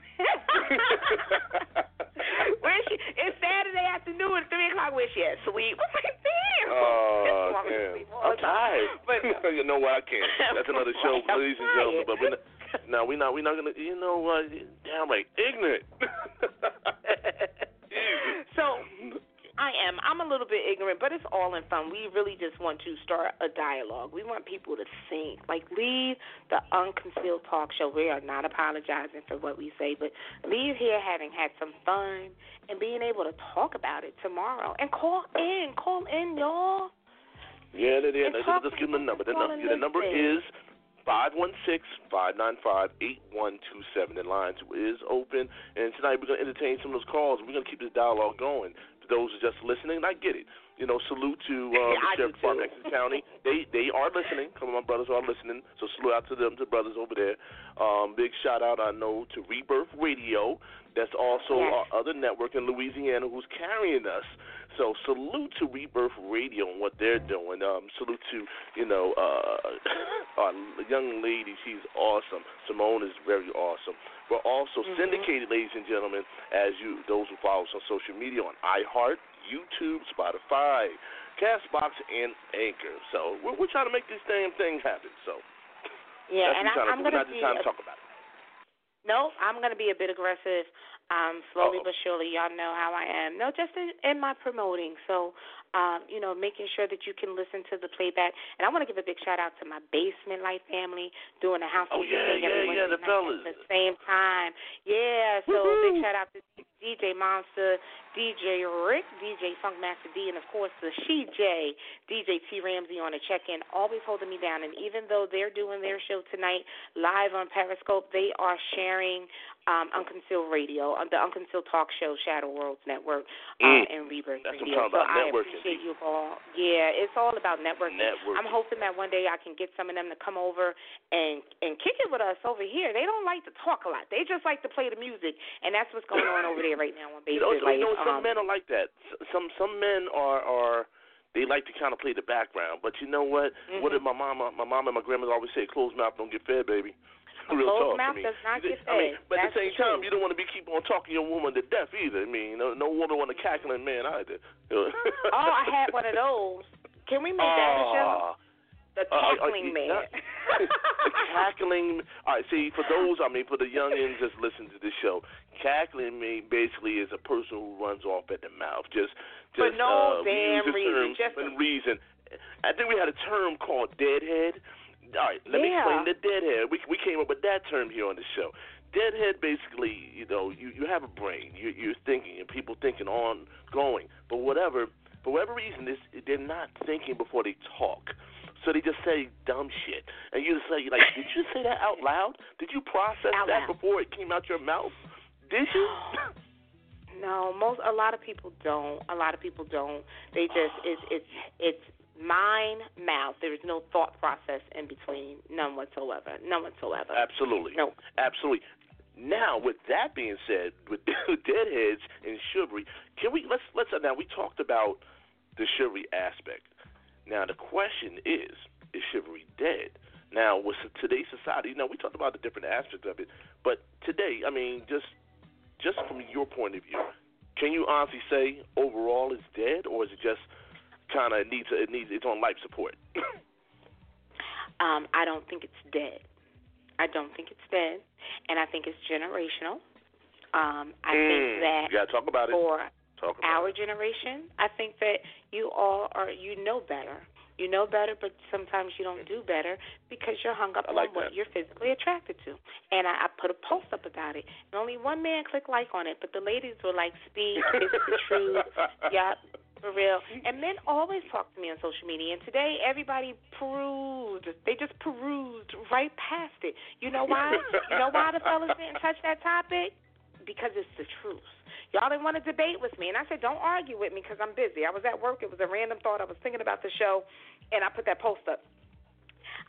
Where's she? It's Saturday afternoon at 3 o'clock. Where's she at? Sleep. I'm like, damn. Oh, damn. I'm tired. But you know what? I can't. That's another show, ladies and gentlemen. But we're not gonna. You know what? Downright ignorant. So. I'm a little bit ignorant, but it's all in fun. We really just want to start a dialogue. We want people to think. Like, leave the Unconcealed Talk Show. We are not apologizing for what we say, but leave here having had some fun and being able to talk about it tomorrow. And call in. Call in, y'all. Yeah, let's give them the number. The number is 516-595-8127. The lines is open, and tonight we're going to entertain some of those calls. We're going to keep this dialogue going. For those who are just listening, I get it. You know, salute to the Sheriff Department of Exeter County. They are listening. Some of my brothers are listening, so salute out to them, to brothers over there. Big shout out, I know, to Rebirth Radio. That's also our other network in Louisiana who's carrying us. So salute to Rebirth Radio and what they're doing. Salute to, our young lady. She's awesome. Simone is very awesome. We're also syndicated, ladies and gentlemen, as those who follow us on social media, on iHeart, YouTube, Spotify, Castbox, and Anchor. So we're trying to make this damn thing happen. So yeah, and I'm going to be time to talk about it. No, I'm going to be a bit aggressive, slowly but surely. Y'all know how I am. No, just in my promoting. So, making sure that you can listen to the playback. And I want to give a big shout-out to my Basement Life family doing the housekeeping thing every Wednesday the fellas. at the same time. Yeah, so big shout-out to DJ Monster, DJ Rick, DJ Funkmaster D, and, of course, the She-J, DJ T. Ramsey on a check-in, always holding me down. And even though they're doing their show tonight live on Periscope, they are sharing Unconcealed Radio, the Unconcealed Talk Show, Shadow Worlds Network, and Rebirth Radio. So I appreciate you all. Yeah, it's all about networking. I'm hoping that one day I can get some of them to come over and kick it with us over here. They don't like to talk a lot. They just like to play the music, and that's what's going on over there right now on Basement Life. Some men are like that. Some men are they like to kind of play the background. But you know what? What did my mama and my grandmother always say? Closed mouth don't get fed, baby. Real closed talk. mouth does not get fed. But at the same time, you don't want to keep on talking your woman to death either. I mean, no woman want a cackling man either. I had one of those. Can we make that a show? The cackling man. The cackling. All right, see, for the youngins just listen to this show, cackling basically is a person who runs off at the mouth. Just for no damn reason. Just for reason. I think we had a term called deadhead. All right, let me explain the deadhead. We came up with that term here on the show. Deadhead basically, you have a brain. You're thinking, and people thinking ongoing. But for whatever reason, they're not thinking before they talk. So they just say dumb shit. And you just say, like, did you say that out loud? Did you process that before it came out your mouth? Did you? No, a lot of people don't. They just, it's mind, mouth. There is no thought process in between. None whatsoever. Absolutely. No. Absolutely. Now, with that being said, with deadheads and chivalry, now we talked about the chivalry aspect. Now the question is chivalry dead? Now with today's society, we talked about the different aspects of it, but today, I mean, just from your point of view, can you honestly say overall it's dead, or is it just kind of needs its own life support? I don't think it's dead. And I think it's generational. I think that you gotta talk about it. For our generation, I think that you all know better. You know better, but sometimes you don't do better because you're hung up on what you're physically attracted to. And I put a post up about it, and only one man clicked like on it, but the ladies were like, "Speak, it's the truth, yeah, for real." And men always talk to me on social media, and today everybody perused. They just perused right past it. You know why? You know why the fellas didn't touch that topic? Because it's the truth. Y'all didn't want to debate with me. And I said, don't argue with me because I'm busy. I was at work. It was a random thought. I was thinking about the show, and I put that post up.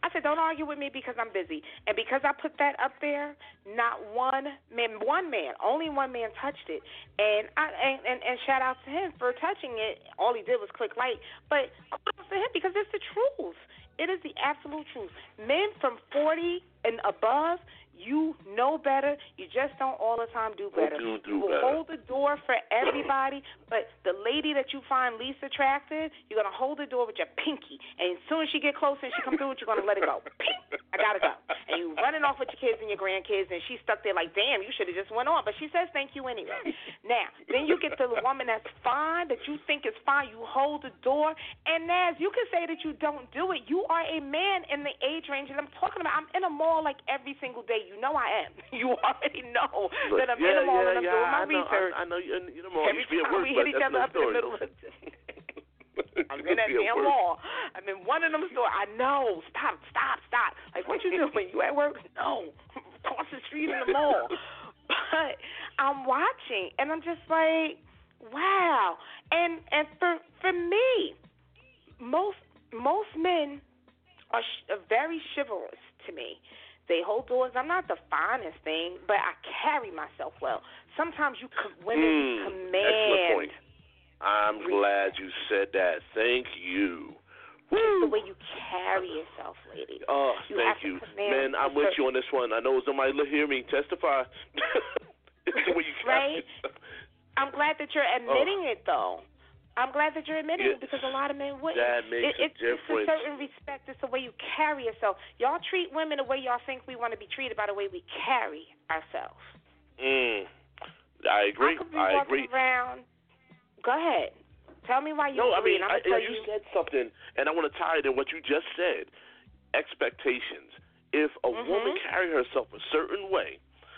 I said, don't argue with me because I'm busy. And because I put that up there, not one man, only one man touched it. And shout out to him for touching it. All he did was click like. But kudos to him because it's the truth. It is the absolute truth. Men from 40 and above, you know better. You just don't all the time do better. You will hold the door for everybody, but the lady that you find least attractive, you're going to hold the door with your pinky. And as soon as she get closer and she come through, you're going to let it go. Pink, I got to go. And you running off with your kids and your grandkids, and she's stuck there like, damn, you should have just went on. But she says thank you anyway. Now, then you get the woman that's fine, that you think is fine. You hold the door. And, Naz, you can say that you don't do it. You are a man in the age range, and I'm talking about I'm in a mall like every single day. You know I am. You already know that I'm in the mall and I'm doing my research. I know you're in the mall. Every time we hit each other up in the middle of I'm in that damn mall. I'm in one of them stores. I know. Stop. Like, what you doing? You at work? No. Across the street in the mall. But I'm watching, and I'm just like, wow. And for me, most men are very chivalrous to me. They hold doors. I'm not the finest thing, but I carry myself well. Sometimes women command. Excellent point. I'm glad you said that. Thank you. It's the way you carry yourself, ladies. Oh, thank you. Man, I'm with you on this one. I know somebody hear me testify. It's the way you carry yourself. I'm glad that you're admitting it, though. I'm glad that you're admitting it because a lot of men wouldn't. That makes a difference. It's a certain respect. It's the way you carry yourself. Y'all treat women the way y'all think we want to be treated by the way we carry ourselves. I agree. I agree. Around. Go ahead. Tell me why you agree. You said something, and I want to tie it in what you just said. Expectations. If a woman carries herself a certain way,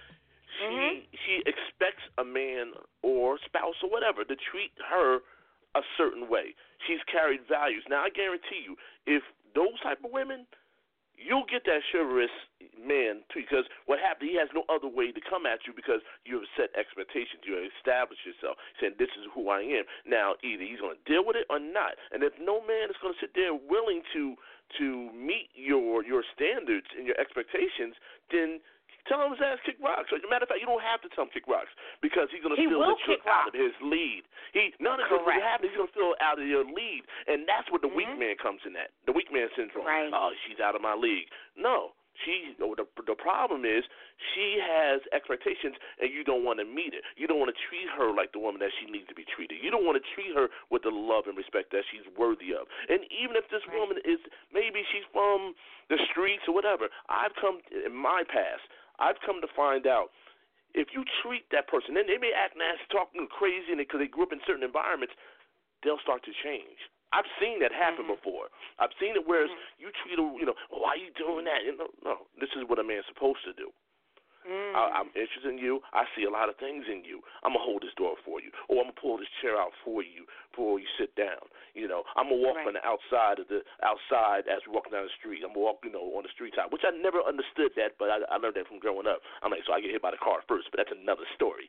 she expects a man or spouse or whatever to treat her a certain way. She's carried values. Now, I guarantee you, if those type of women, you'll get that chivalrous man, too, because what happened, he has no other way to come at you because you have set expectations. You have established yourself, saying, this is who I am. Now, either he's going to deal with it or not. And if no man is going to sit there willing to meet your standards and your expectations, then tell him his ass kick rocks. As a matter of fact, you don't have to tell him kick rocks because he's going to feel the trick out of his lead. None of this will happen. He's going to feel out of your lead. And that's where the weak man comes in at, the weak man syndrome. Right. Oh, she's out of my league. No. The problem is she has expectations and you don't want to meet it. You don't want to treat her like the woman that she needs to be treated. You don't want to treat her with the love and respect that she's worthy of. And even if this woman is, maybe she's from the streets or whatever, I've come in my past, I've come to find out if you treat that person, and they may act nasty, talking crazy because they grew up in certain environments, they'll start to change. I've seen that happen before. I've seen it where you treat her, why are you doing that? No, this is what a man's supposed to do. I'm interested in you. I see a lot of things in you. I'm going to hold this door for you. Or I'm going to pull this chair out for you before you sit down. I'm going to walk on the outside as we're walking down the street. I'm going to walk, on the street top, which I never understood that, but I learned that from growing up. I'm like, so I get hit by the car first, but that's another story.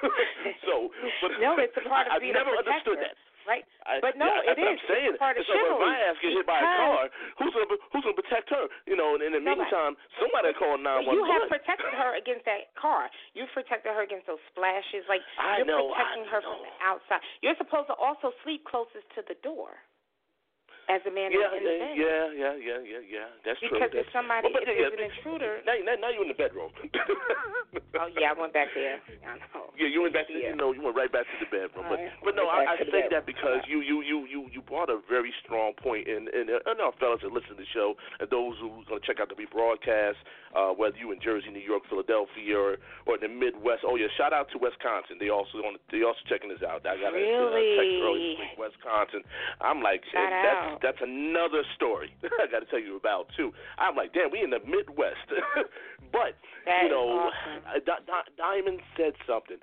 No, it's a part of being a protector. I've never understood that. Right, but no, it is. It's part of chivalry. If my ass get hit by a car, who's gonna protect her? And in the meantime, somebody call 911. You have protected her against that car. You've protected her against those splashes. Like you're protecting her from the outside. You're supposed to also sleep closest to the door. As a man in the bed. Yeah. That's true. Because if somebody is an intruder. Now you're in the bedroom. Oh, yeah, I went back there. I know. Yeah, you went back to you went right back to the bedroom. But no, I say that because you brought a very strong point, and our fellas that listen to the show, and those who are going to check out the rebroadcast, whether you in Jersey, New York, Philadelphia, or in the Midwest. Oh yeah, shout out to Wisconsin. They also checking this out. I got a text early this week, Wisconsin. I'm like, that's another story I got to tell you about too. I'm like, damn, we in the Midwest. But awesome. Diamond said something,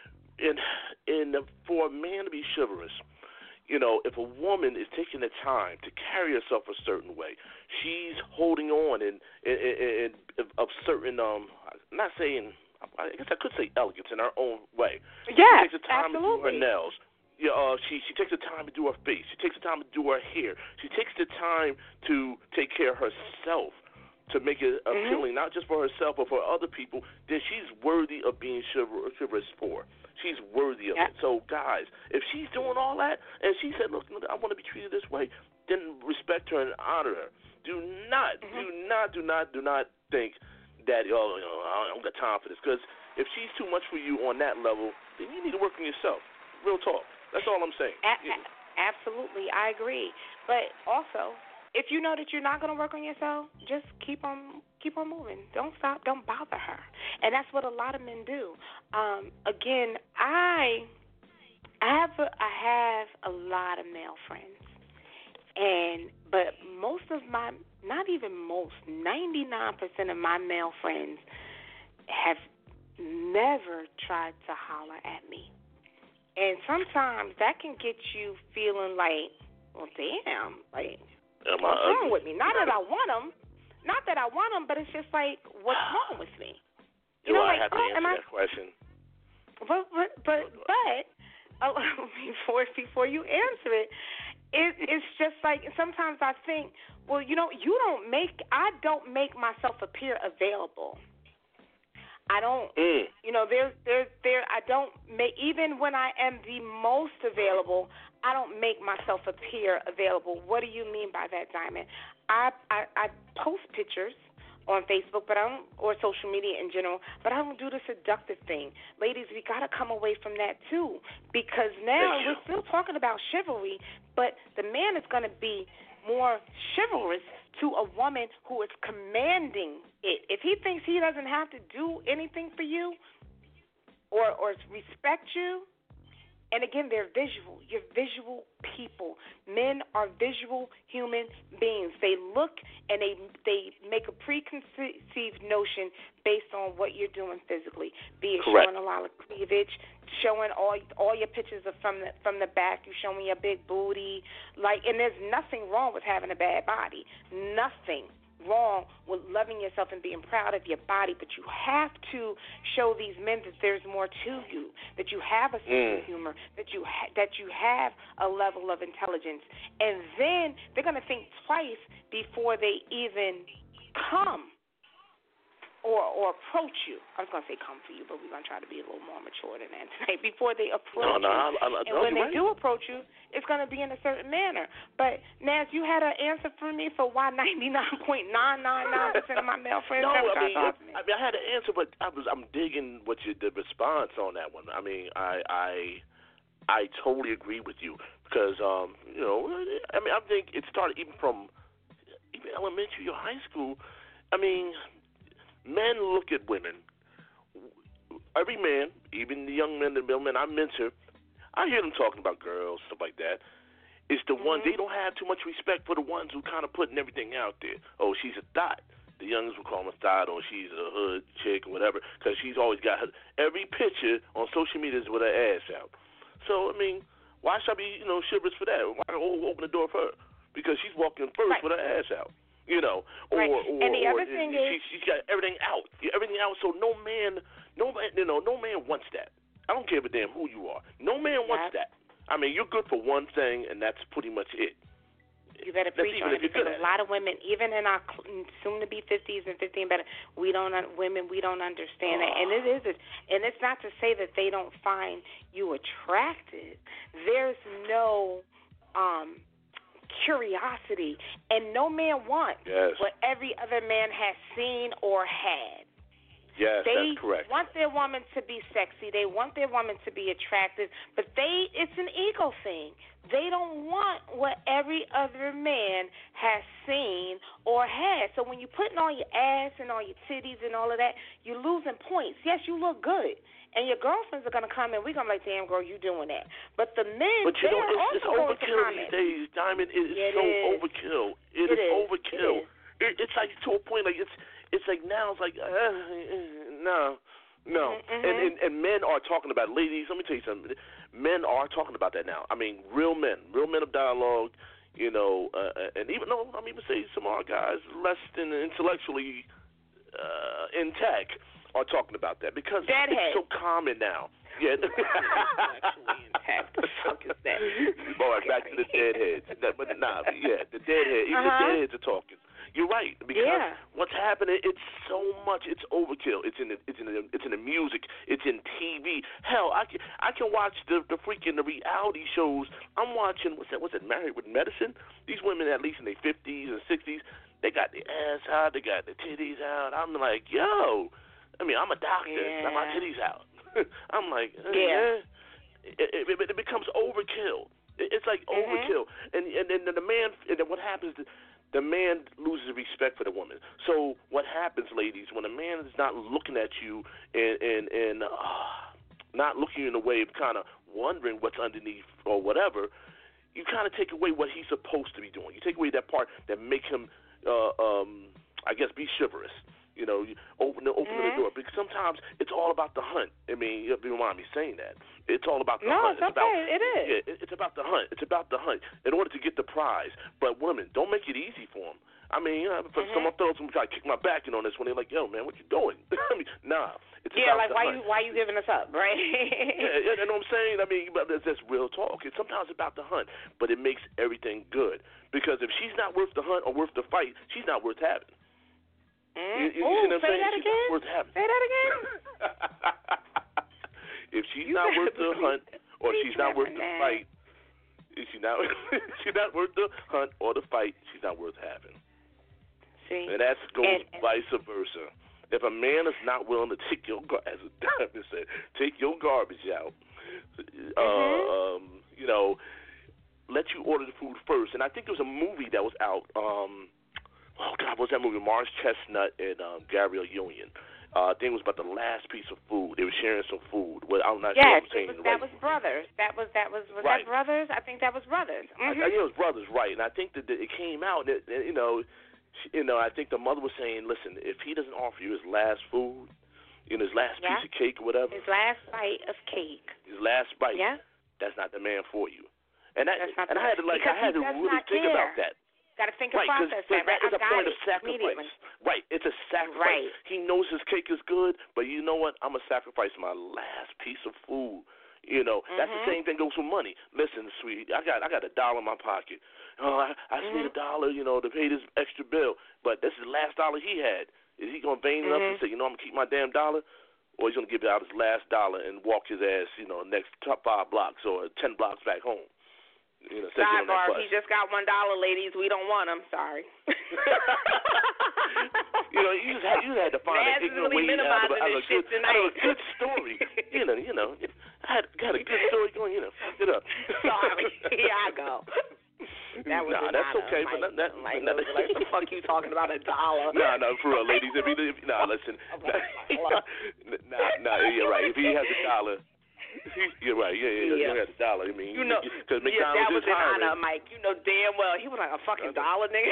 and for a man to be chivalrous, if a woman is taking the time to carry herself a certain way, she's holding on and of certain I'm not saying, I guess I could say elegance in her own way. Yeah, she takes the time absolutely. to do her nails. She takes the time to do her face. She takes the time to do her hair. She takes the time to take care of herself to make it appealing, not just for herself but for other people, then she's worthy of being chivalrous for. She's worthy of it. So, guys, if she's doing all that and she said, look, I want to be treated this way, then respect her and honor her. Do not think that, I don't got time for this. Because if she's too much for you on that level, then you need to work on yourself. Real talk. That's all I'm saying. Absolutely, I agree. But also, if you know that you're not going to work on yourself, just keep on moving. Don't stop. Don't bother her. And that's what a lot of men do. Again, I have a lot of male friends. But most of my, not even most, 99% of my male friends have never tried to holler at me. And sometimes that can get you feeling like, well, damn, like, what's wrong with me? Not that I want them, but it's just like, what's wrong with me? You know, I have to answer that question. But before you answer it, it's just like sometimes I think, well, I don't make myself appear available. I don't, I don't make, even when I am the most available, I don't make myself appear available. What do you mean by that, Diamond? I post pictures on Facebook, or social media in general, but I don't do the seductive thing. Ladies, we got to come away from that too, because now we're still talking about chivalry, but the man is going to be more chivalrous to a woman who is commanding it. If he thinks he doesn't have to do anything for you or respect you, and again, they're visual. You're visual people. Men are visual human beings. They look and they make a preconceived notion based on what you're doing physically, be it Correct. showing a lot of cleavage, showing all your pictures are from the back. You're showing your big booty, and there's nothing wrong with having a bad body. Nothing wrong with loving yourself and being proud of your body, but you have to show these men that there's more to you, that you have a sense of humor, that you have a level of intelligence, and then they're going to think twice before they even come or approach you. I was going to say come for you, but we're going to try to be a little more mature than that tonight. Before they approach you. And when they do approach you, it's going to be in a certain manner. But, Naz, you had an answer for me for why 99.999% of my male friends never try to talk to me? I had an answer, but I'm digging the response on that one. I mean, I totally agree with you because, I think it started even elementary or high school. I mean, men look at women. Every man, even the young men, the middle men I mentor, I hear them talking about girls, stuff like that. It's the ones, they don't have too much respect for the ones who kind of putting everything out there. Oh, she's a thot. The youngins will call them a thot, or she's a hood chick or whatever, because she's always got every picture on social media is with her ass out. So, I mean, why should I be, chivalrous for that? Why open the door for her? Because she's walking first with her ass out. And the other thing is she's got everything out. So no man wants that. I don't give a damn who you are. No man wants that. I mean, you're good for one thing, and that's pretty much it. You better preach on it, because a lot of women, even in our soon-to-be 50s and 15 better, women don't understand that. And it's not to say that they don't find you attractive. There's no curiosity, and no man wants what every other man has seen or had. Yes, that's correct. They want their woman to be sexy. They want their woman to be attractive, but it's an ego thing. They don't want what every other man has seen or had. So when you're putting on your ass and all your titties and all of that, you're losing points. Yes, you look good. And your girlfriends are going to comment. We're going to be like, damn, girl, you doing that. But the men, it's overkill these days, Diamond. It is overkill. It is overkill. It's like to a point, like it's like now it's like, no. Mm-hmm. And men are talking about it. Ladies, let me tell you something. Men are talking about that now. I mean, real men of dialogue, and even though I'm even saying some of our guys less than intellectually intact are talking about that because it's so common now. Yeah. Intellectually intact. What the fuck is that? Boy, back to the deadheads. The deadhead. Even the deadheads are talking. You're right, because what's happening, it's so much, it's overkill. It's in the music, it's in TV. Hell, I can watch the freaking reality shows. I'm watching what's that? Married with Medicine? These women, at least in their 50s and 60s, they got their ass out, they got their titties out. I'm like, yo, I mean, I'm a doctor, got my titties out. I'm like, it becomes overkill. It's like overkill, and then the man, and then what happens? The man loses respect for the woman. So what happens, ladies, when a man is not looking at you and not looking in a way of kind of wondering what's underneath or whatever, you kind of take away what he's supposed to be doing. You take away that part that make him, I guess, be chivalrous. You know, opening the door. Because sometimes it's all about the hunt. I mean, you don't mind me saying that. It's all about the hunt. No, it's okay. It is. Yeah, it's about the hunt. It's about the hunt in order to get the prize. But women, don't make it easy for them. I mean, someone throws them, try to kick my back in on this one. They're like, yo, man, what you doing? I mean, nah. It's about like, the why hunt. why you giving us up, right? You know what I'm saying? I mean, that's real talk. It's sometimes about the hunt, but it makes everything good. Because if she's not worth the hunt or worth the fight, she's not worth having. You see what I'm say saying? that again? Worth having. Say that again? If she's not worth the hunt or she's not worth the fight, if she's not worth the hunt or the fight, she's not worth having. See? And that goes vice versa. If a man is not willing to take your, as a diamond said, take your garbage out, you know, let you order the food first. And I think there was a movie that was out. Oh, God, what's that movie? Morris Chestnut and Gabrielle Union. I think it was about the last piece of food. They were sharing some food. Well, I'm not sure if I'm saying that was Brothers. That was that Brothers? I think that was Brothers. I think it was Brothers, right. And I think that it came out, and you know, I think the mother was saying, listen, if he doesn't offer you his last food, you know, his last piece of cake or whatever. His last bite of cake. His last bite. Yeah. That's not the man for you. And I had to really think about that. Got to think and process that, right? It's a point of sacrifice. Right, it's a sacrifice. Right. He knows his cake is good, but you know what? I'm going to sacrifice my last piece of food. You know, that's the same thing goes with money. Listen, sweetie, I got $1 in my pocket. Oh, I just need $1, you know, to pay this extra bill. But this is the last $1 he had. Is he going to vain enough to say, you know, I'm going to keep my damn $1? Or he's going to give out his last $1 and walk his ass, you know, next 5 blocks or 10 blocks back home? You know, sidebar, he just got $1, ladies. We don't want him. Sorry. You know, you just had to find an ignorant way out of a good story. You know, I got a good story going. You know, fuck it up. Sorry, here I go. That was that's okay. But what the fuck you talking about $1? No, for real, ladies. Listen. You're right. If he has $1. You're right. Yeah. You had $1. I mean, you know, because McDonald's that was is hiring. in honor, Mike. You know damn well he was like a fucking $1, nigga.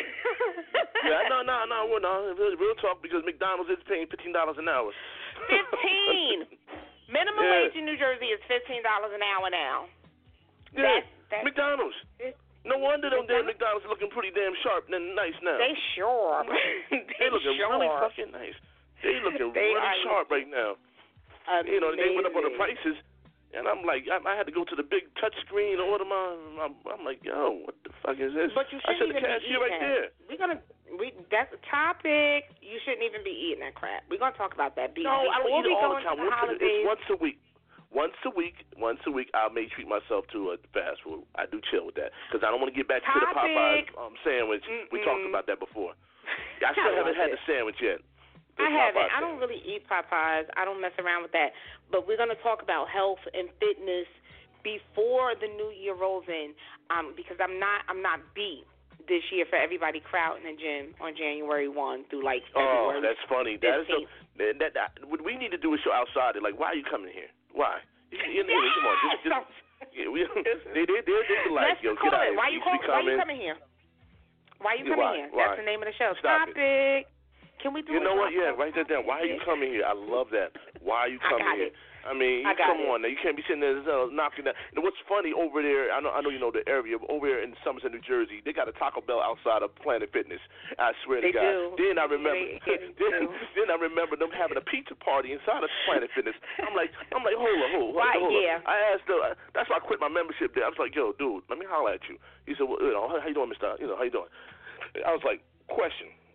No. Real talk, because McDonald's is paying $15 an hour. 15. Minimum wage in New Jersey is $15 an hour now. Yeah, that's McDonald's. No wonder them damn McDonald's looking pretty damn sharp and nice now. They sure. They looking really fucking nice. They looking really sharp right now. Amazing. You know, they went up on the prices. And I'm like, I had to go to the big touch screen and order mine. I'm like, yo, what the fuck is this? But you shouldn't even be eating right there. That's a topic. You shouldn't even be eating that crap. We're gonna talk about that. No, I don't eat it all the time. It's once a week. Once a week, I may treat myself to a fast food. I do chill with that because I don't want to get back to the Popeyes sandwich. We talked about that before. I still haven't had the sandwich yet. I haven't. I don't really eat Popeyes. I don't mess around with that. But we're going to talk about health and fitness before the new year rolls in, because I'm not beat this year for everybody crowding the gym on January 1 through like February. Oh, that's funny. 15th. What we need to do is show outside. Like, why are you coming here? Why? Come on, they like, yo, get out here. Why you coming here? Why you coming here? That's the name of the show. Topic. Can we do You know what? Yeah, write that down. Why are you coming here? I love that. Why are you coming here? I mean, come on now. You can't be sitting there knocking that. And what's funny over there, I know you know the area, but over here in Somerset, New Jersey, they got a Taco Bell outside of Planet Fitness. I swear to God. Do. Then I remember then I remember them having a pizza party inside of Planet Fitness. I'm like, hold on. Yeah. I asked that's why I quit my membership there. I was like, yo, dude, let me holler at you. He said, well, how you doing, Mr. How you doing? I was like, question.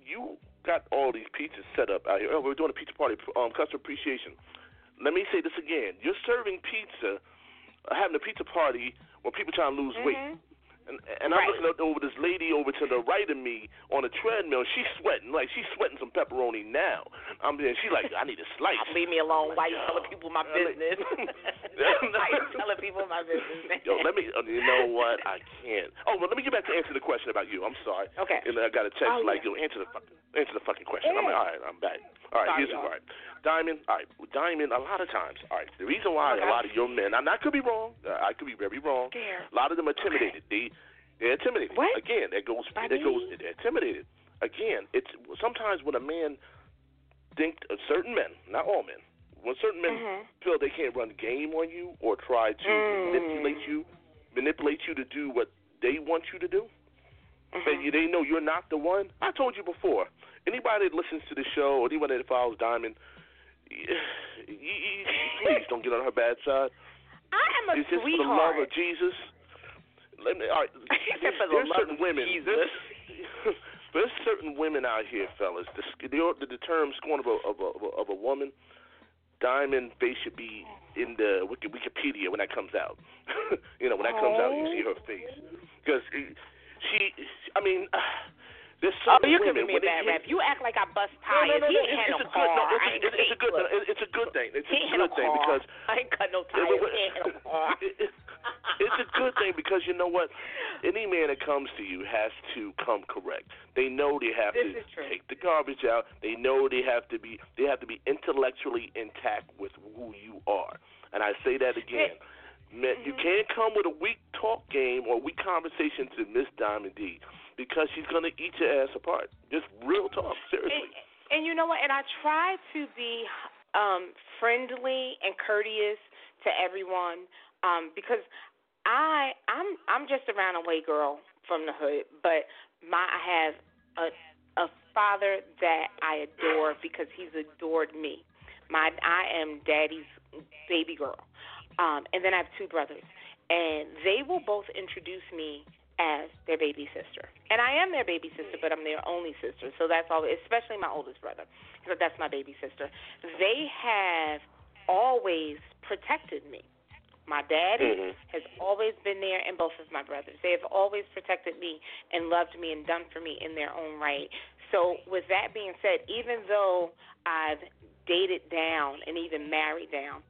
you got all these pizzas set up out here. Oh, we're doing a pizza party, customer appreciation. Let me say this again. You're serving pizza, having a pizza party when people trying to lose weight. And I'm looking over this lady over to the right of me on a treadmill. She's sweating some pepperoni now. She's like, I need a slice. Leave me alone. Why you telling people my business? Why you telling people my business? Yo, let me. You know what? I can't. Oh, well, let me get back to answer the question about you. I'm sorry. Okay. And I got a text yo, answer the fucking question. I'm like, all right, I'm back. All right, here's all right. Diamond. All right, Diamond. A lot of times. All right. The reason why a lot of your men, and I could be wrong. I could be very wrong. A lot of them are intimidated. They're intimidated. What? Again, they're intimidated. Again, it's sometimes when a man certain men, not all men, when certain men feel they can't run game on you or try to manipulate you to do what they want you to do, they know you're not the one. I told you before, anybody that listens to the show or anyone that follows Diamond, please don't get on her bad side. I am a it's just sweetheart. For the love of Jesus. All right, there's certain women. There's certain women out here, fellas. The term "scorn of a woman," Diamond, they should be in the Wikipedia when that comes out. When that comes out, you see her face because there's certain you women. Give me a bad rap. You act like I bust tires. It's a good thing. It's a good thing because I ain't cut no tires. It's a good thing because you know what? Any man that comes to you has to come correct. They know they have to take the garbage out. They know they have to be intellectually intact with who you are. And I say that again. You can't come with a weak talk game or weak conversation to Miss Diamond D because she's going to eat your ass apart. Just real talk, seriously. And you know what? And I try to be friendly and courteous to everyone because I'm just a round-away girl from the hood, but I have a father that I adore because he's adored me. I am Daddy's baby girl. And then I have two brothers, and they will both introduce me as their baby sister. And I am their baby sister, but I'm their only sister, so that's all, especially my oldest brother. So that's my baby sister. They have always protected me. My daddy has always been there, and both of my brothers. They have always protected me and loved me and done for me in their own right. So with that being said, even though I've dated down and even married down,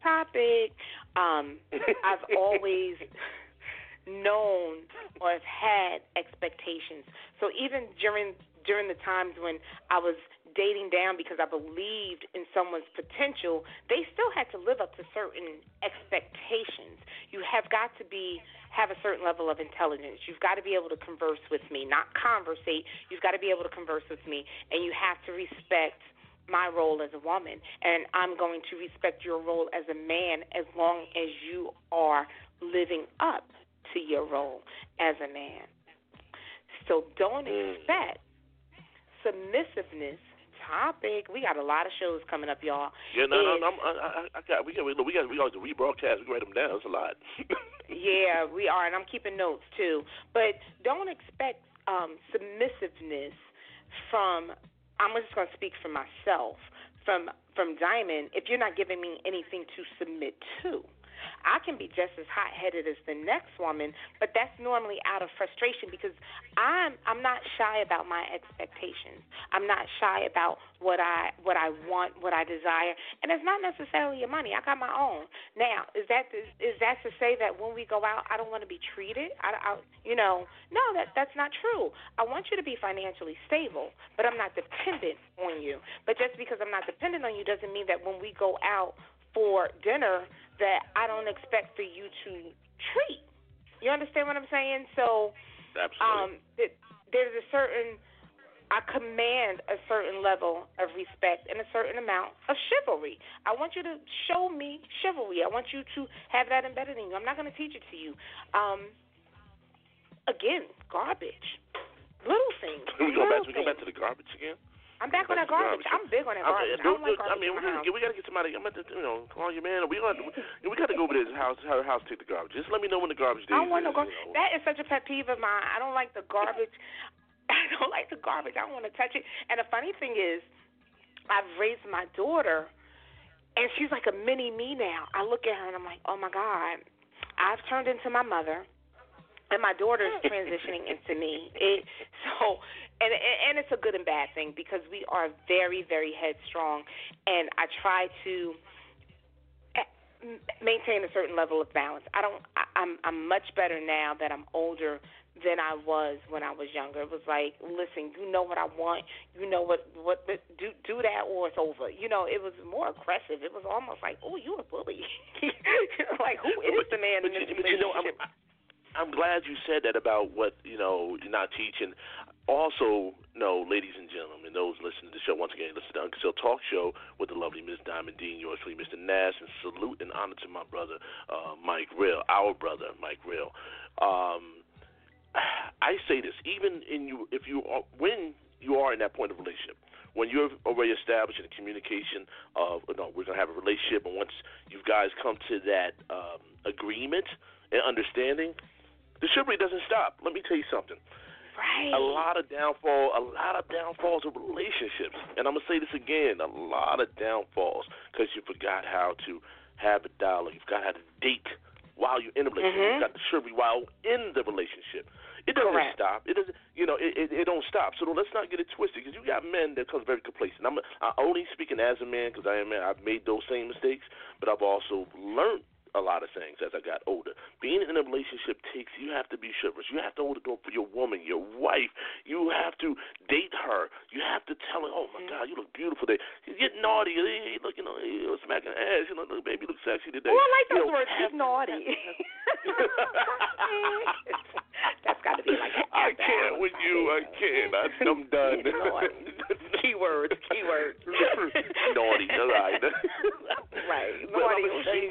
I've always known or have had expectations. So even during the times when I was dating down because I believed in someone's potential, they still had to live up to certain expectations. You have got to have a certain level of intelligence. You've got to be able to converse with me, not conversate. You've got to be able to converse with me, and you have to respect my role as a woman, and I'm going to respect your role as a man as long as you are living up to your role as a man. So don't expect submissiveness. We got a lot of shows coming up, y'all. Yeah, we got to rebroadcast. We write them down. It's a lot. Yeah, we are, and I'm keeping notes too. But don't expect submissiveness from. I'm just going to speak for myself. From Diamond, if you're not giving me anything to submit to. I can be just as hot-headed as the next woman, but that's normally out of frustration because I'm not shy about my expectations. I'm not shy about what I want, what I desire, and it's not necessarily your money. I got my own. Now, is that to say that when we go out, I don't want to be treated? No, that's not true. I want you to be financially stable, but I'm not dependent on you. But just because I'm not dependent on you doesn't mean that when we go out for dinner that I don't expect for you to treat. You understand what I'm saying? So there's I command a certain level of respect and a certain amount of chivalry. I want you to show me chivalry. I want you to have that embedded in you. I'm not going to teach it to you. Again, garbage. Little things. We go back to the garbage again? I'm back on that garbage. I'm big on that garbage. I don't like garbage. We got to get somebody. I'm going to, call you, man. We got to go over to her house, take the garbage. Just let me know when the garbage day is. I don't want no garbage. That is such a pet peeve of mine. I don't like the garbage. I don't like the garbage. I don't want to touch it. And the funny thing is, I've raised my daughter, and she's like a mini me now. I look at her, and I'm like, oh, my God. I've turned into my mother, and my daughter's transitioning into me. And it's a good and bad thing because we are very, very headstrong, and I try to maintain a certain level of balance. I'm much better now that I'm older than I was when I was younger. It was like, listen, you know what I want, you know what do that or it's over. You know, it was more aggressive. It was almost like, oh, you a bully. Like, who is the man in this relationship? I'm glad you said that about what, you're not teaching. Also, ladies and gentlemen, those listening to the show, once again, listen to Uncle Phil Talk Show with the lovely Miss Diamond Dean, yours truly, Mr. Nash, and salute and honor to my brother, Mike Real, our brother, Mike Real. I say this, even when you are in that point of relationship, when you're already established in the communication of, we're going to have a relationship, and once you guys come to that agreement and understanding, the chivalry doesn't stop. Let me tell you something. Right. A lot of downfalls of relationships, and I'm going to say this again, a lot of downfalls because you forgot how to have a dialogue. You forgot how to date while you're in a relationship. You got the chivalry while in the relationship. It doesn't stop. It doesn't. It don't stop. So let's not get it twisted because you got men that become very complacent. I'm only speaking as a man because I am a man. I've made those same mistakes, but I've also learned a lot of things as I got older. Being in a relationship you have to be chivalrous. You have to hold the door for your woman, your wife. You have to date her. You have to tell her, oh, my God, you look beautiful today. You get naughty. Hey, look, you're smacking ass. Look, baby, you look sexy today. Oh, I like those words. Get naughty. That's got to be like that. I can't with you. I can't. I'm done. Keywords. Naughty. All right. Right. Naughty.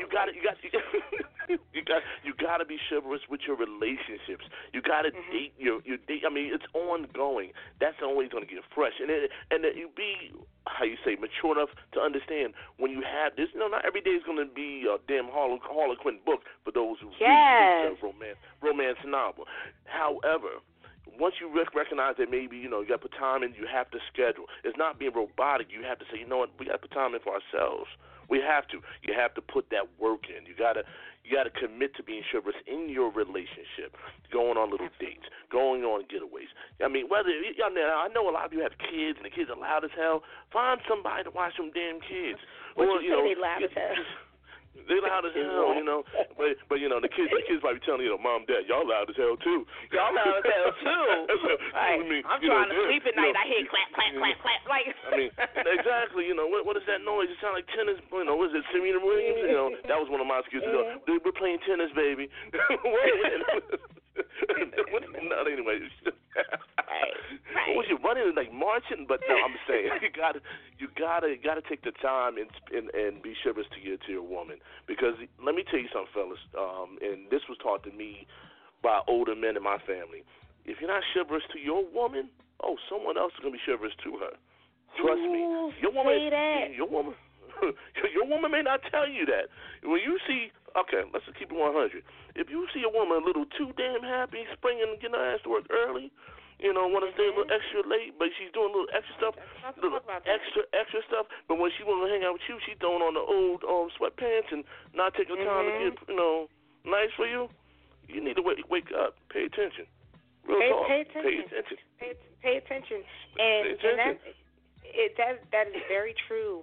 You got to be chivalrous with your relationships. You got to date your date. I mean, it's ongoing. That's the only way it's going to get fresh. And you be, how you say, mature enough to understand when you have this. Not every day is going to be a damn Harlequin book for those who read romance novel. However, once you recognize that maybe, you got to put time in, you have to schedule. It's not being robotic. You have to say, you know what, we got to put time in for ourselves. We have to. You have to put that work in. You got to commit to being chivalrous in your relationship, going on little dates, going on getaways. I mean, I know a lot of you have kids, and the kids are loud as hell. Find somebody to watch them damn kids. What you say they loud as hell? They're loud as hell, But the kids might be telling Mom, Dad, y'all loud as hell too. Y'all loud as hell too. Right. I'm trying to sleep at night. I hear clap, clap, clap, clap. Like. I mean, exactly. What is that noise? It sounds like tennis. Was it Serena Williams? That was one of my excuses. We're playing tennis, baby. No, anyway. Right. Was you running like marching? But no, I'm saying you gotta take the time and be chivalrous to your woman, because let me tell you something, fellas. And this was taught to me by older men in my family. If you're not chivalrous to your woman, someone else is gonna be chivalrous to her. Trust me. Your woman may not tell you that. When you see, let's just keep it 100. If you see a woman a little too damn happy, springing, getting her ass to work early, want to stay a little extra late, but she's doing a little extra stuff, extra stuff. But when she want to hang out with you, she's throwing on the old sweatpants and not taking the time to get, nice for you. You need to wake up, pay attention. Pay attention. Pay attention. And that is very true.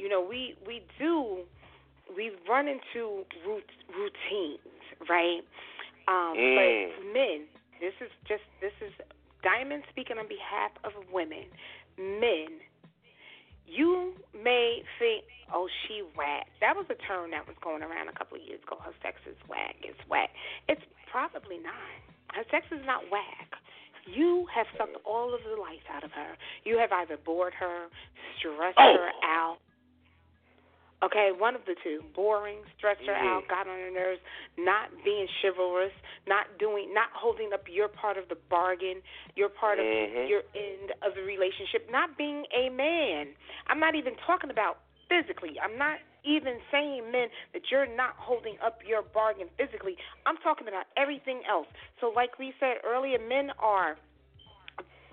We run into routines, right? But men, this is Diamond speaking on behalf of women. Men, you may think, she whack. That was a term that was going around a couple of years ago. Her sex is whack. It's whack. It's probably not. Her sex is not whack. You have sucked all of the life out of her. You have either bored her, stressed her out. Okay, one of the two. Boring, stressed her out, got on her nerves, not being chivalrous, not holding up your part of the bargain, your part of your end of the relationship, not being a man. I'm not even talking about physically. I'm not even saying, men, that you're not holding up your bargain physically. I'm talking about everything else. So like we said earlier, men are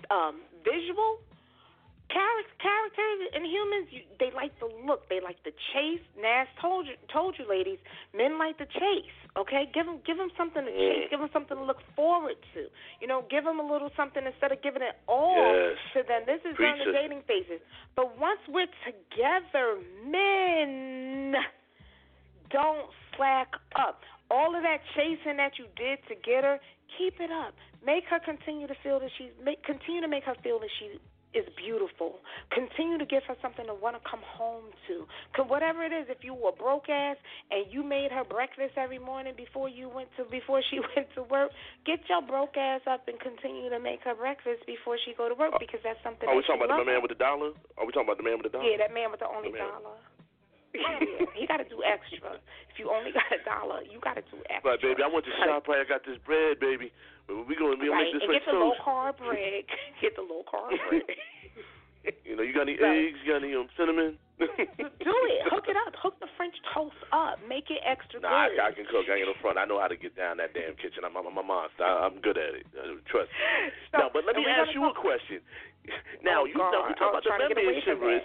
visual. Characters and humans, they like the look. They like the chase. Nas told you, ladies, men like the chase. Okay, give them something to chase. Give them something to look forward to. Give them a little something instead of giving it all to them. This is during the dating phases. But once we're together, men, don't slack up. All of that chasing that you did to get her, keep it up. Make her continue to feel that continue to make her feel that she is beautiful. Continue to give her something to want to come home to. Whatever it is, if you were broke ass and you made her breakfast every morning before she went to work, get your broke ass up and continue to make her breakfast before she go to work, because that's something. Are we talking about the man with the dollar? Yeah, that man with the only dollar. Yeah, he got to do extra. If you only got $1, you got to do extra. Right, baby. I went to shop. I got this bread, baby. We're going to make this French toast. Get the low carb bread. Get the low carb bread. You got any eggs? You got any cinnamon? Do it. Hook it up. Hook the French toast up. Make it extra good. I can cook. I ain't no front. I know how to get down that damn kitchen. I'm a monster. I'm good at it. Trust me. Now, but let me ask you a question. Now, you talk about the men being chivalrous.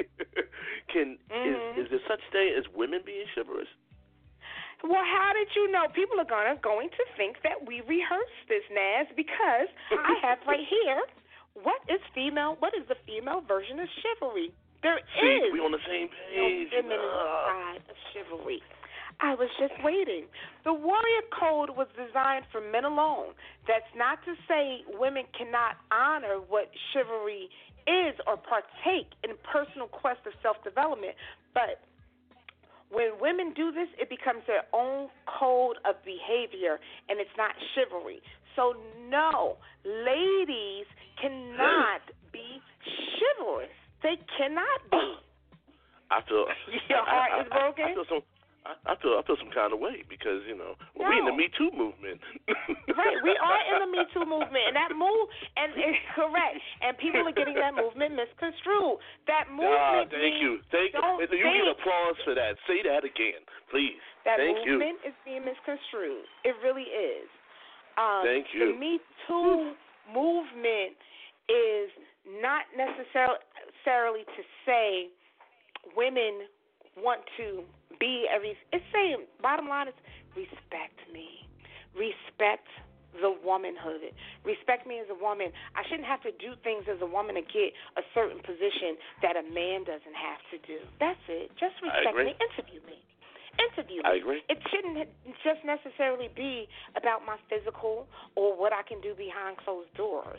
Is there such thing as women being chivalrous? Well, how did you know? People are going to think that we rehearsed this, Nas, because I have right here, what is the female version of chivalry? There is. We on the same page. No feminine side of chivalry. I was just waiting. The Warrior Code was designed for men alone. That's not to say women cannot honor what chivalry is or partake in personal quest of self-development, but when women do this, it becomes their own code of behavior, and it's not chivalry. So, no, ladies cannot be chivalrous. They cannot be. Your heart is broken? I feel some kind of way because, we in the Me Too movement. Right, we are in the Me Too movement, and that it's correct, and people are getting that movement misconstrued. That movement thank you. You get applause for that. Say that again, please. That movement is being misconstrued. It really is. Thank you. The Me Too movement is not necessarily to say women want to be it's saying, bottom line is, respect me. Respect the womanhood. Respect me as a woman. I shouldn't have to do things as a woman to get a certain position that a man doesn't have to do. That's it. Just respect me. Interview me. I agree. It shouldn't just necessarily be about my physical or what I can do behind closed doors.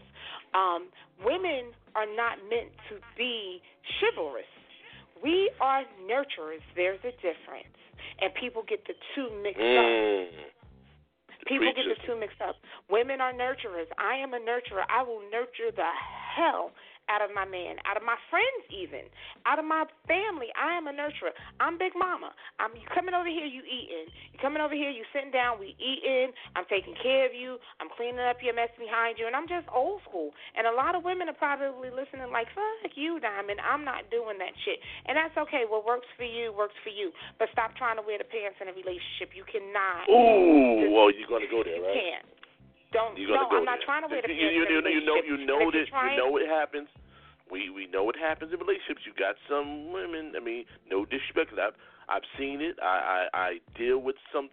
Women are not meant to be chivalrous. We are nurturers. There's a difference. And people get the two mixed up. People get the two mixed up. Women are nurturers. I am a nurturer. I will nurture the hell out of my man, out of my friends even, out of my family. I am a nurturer. I'm Big Mama. You coming over here, you eating. You coming over here, you sitting down, we eating. I'm taking care of you. I'm cleaning up your mess behind you, and I'm just old school. And a lot of women are probably listening like, fuck you, Diamond. I'm not doing that shit. And that's okay. What works for you, works for you. But stop trying to wear the pants in a relationship. You cannot. Ooh, well, you're going to go there, right? You can't. I'm not trying to wear the pants in a relationship. You know it happens. We know what happens in relationships. You got some women. I mean, no disrespect. I've seen it. I deal with some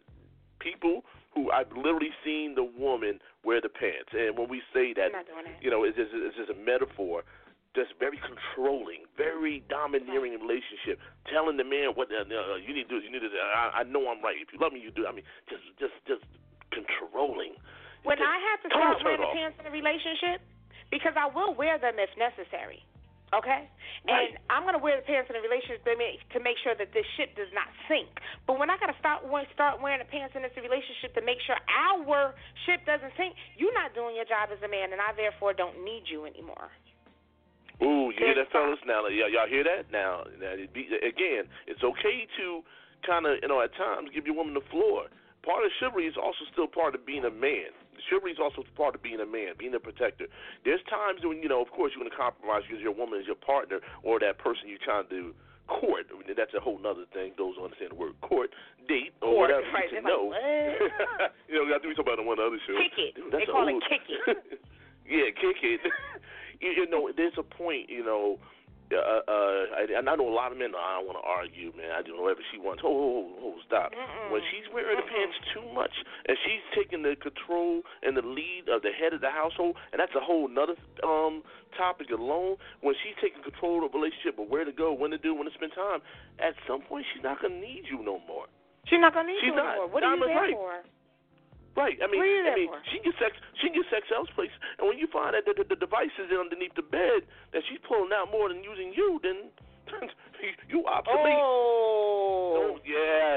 people who I've literally seen the woman wear the pants. And when we say that, it's just a metaphor. Just very controlling, very domineering relationship. Telling the man what you need to do. You need to. I know I'm right. If you love me, you do. I mean, just controlling. When I have to start wearing the pants in a relationship, because I will wear them if necessary, okay? Right. And I'm going to wear the pants in a relationship to make sure that this ship does not sink. But when I got to start wearing the pants in this relationship to make sure our ship doesn't sink, you're not doing your job as a man, and I therefore don't need you anymore. Ooh, you hear that, fellas? Now, y'all hear that? Now again, it's okay to kind of, at times give your woman the floor. Part of chivalry is also still part of being a man. Chivalry is also part of being a man, being a protector. There's times when, of course, you're going to compromise because your woman is your partner or that person you're trying to court. I mean, that's a whole other thing. Those who understand the word court, date, or whatever right. you can know. Like, I think we talked about it on one other show. Kick it. Dude, they call it kick it. Yeah, kick it. You know, there's a point, you know, and I know a lot of men, I don't want to argue, man. I do whatever she wants. Stop. When she's wearing the pants too much and she's taking the control and the lead of the head of the household, and that's a whole nother topic alone, when she's taking control of the relationship of where to go, when to do, when to spend time, at some point she's not going to need you no more. She's not going to need you no more. What are you there for? Right. I mean, she can get sex elsewhere. And when you find that the device is underneath the bed, that she's pulling out more than using you, then you obsolete. Oh. Yeah.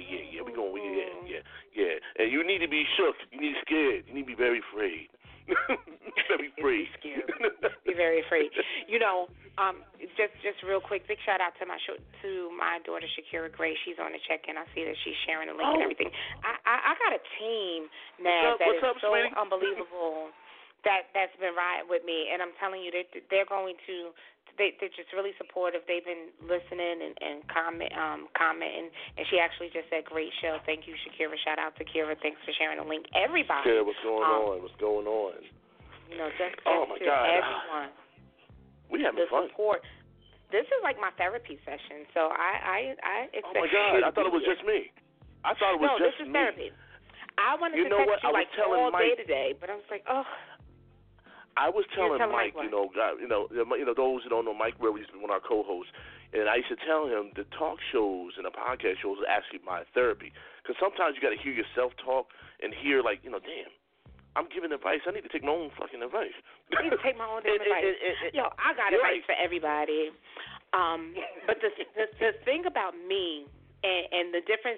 Yeah. And you need to be shook. You need to be scared. You need to be very afraid. Very afraid. Be very afraid. You know, just real quick, big shout out to my daughter Shakira Gray. She's on the check-in. I see that she's sharing the link and everything. I got a team now that is so sweetie? Unbelievable that's been riding with me, and I'm telling you they're going to. They're just really supportive. They've been listening and commenting. And she actually just said, "Great show. Thank you, Shakira." Shout out to Kira. Thanks for sharing the link. Everybody. Shakira, what's going on? What's going on? You know, just oh my to God. everyone. We having fun. Support. This is like my therapy session. So I expect. Oh my God! I thought it was just me. I thought it was just me. No, this is therapy. I wanted to text you like all day today, but I was like, oh. I was telling Mike, you know, those who don't know Mike Webb used to be one of our co-hosts, and I used to tell him the talk shows and the podcast shows are actually my therapy, because sometimes you got to hear yourself talk and hear like, you know, damn, I'm giving advice. I need to take my own fucking advice. I need to take my own advice. Yo, I got advice for everybody. But the thing about me and the difference,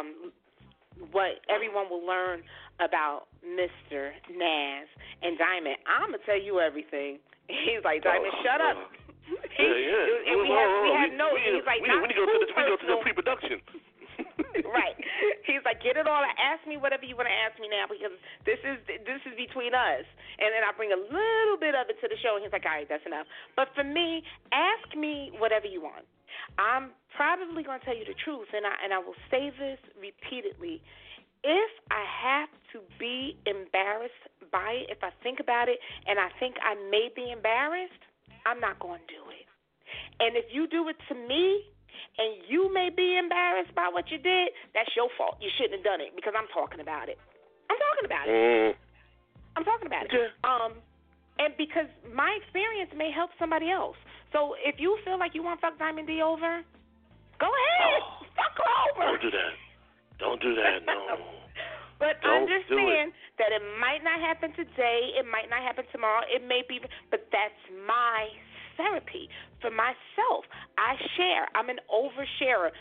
what everyone will learn about Mr. Naz and Diamond, I'm going to tell you everything. He's like, Diamond, shut up. Yeah. And we have notes. He's like, we need to go to the pre-production. Right. He's like, get it all. Ask me whatever you want to ask me now, because this is between us. And then I bring a little bit of it to the show, and he's like, all right, that's enough. But for me, ask me whatever you want. I'm probably going to tell you the truth, and I will say this repeatedly. If I have to be embarrassed by it, if I think about it and I think I may be embarrassed, I'm not going to do it. And if you do it to me and you may be embarrassed by what you did, that's your fault. You shouldn't have done it, because I'm talking about it. I'm talking about it. And because my experience may help somebody else. So if you feel like you want to fuck Diamond D over, go ahead. Fuck her over. Don't do that, no. But understand that it might not happen today, it might not happen tomorrow, it may be, but that's my therapy for myself. I share. I'm an oversharer.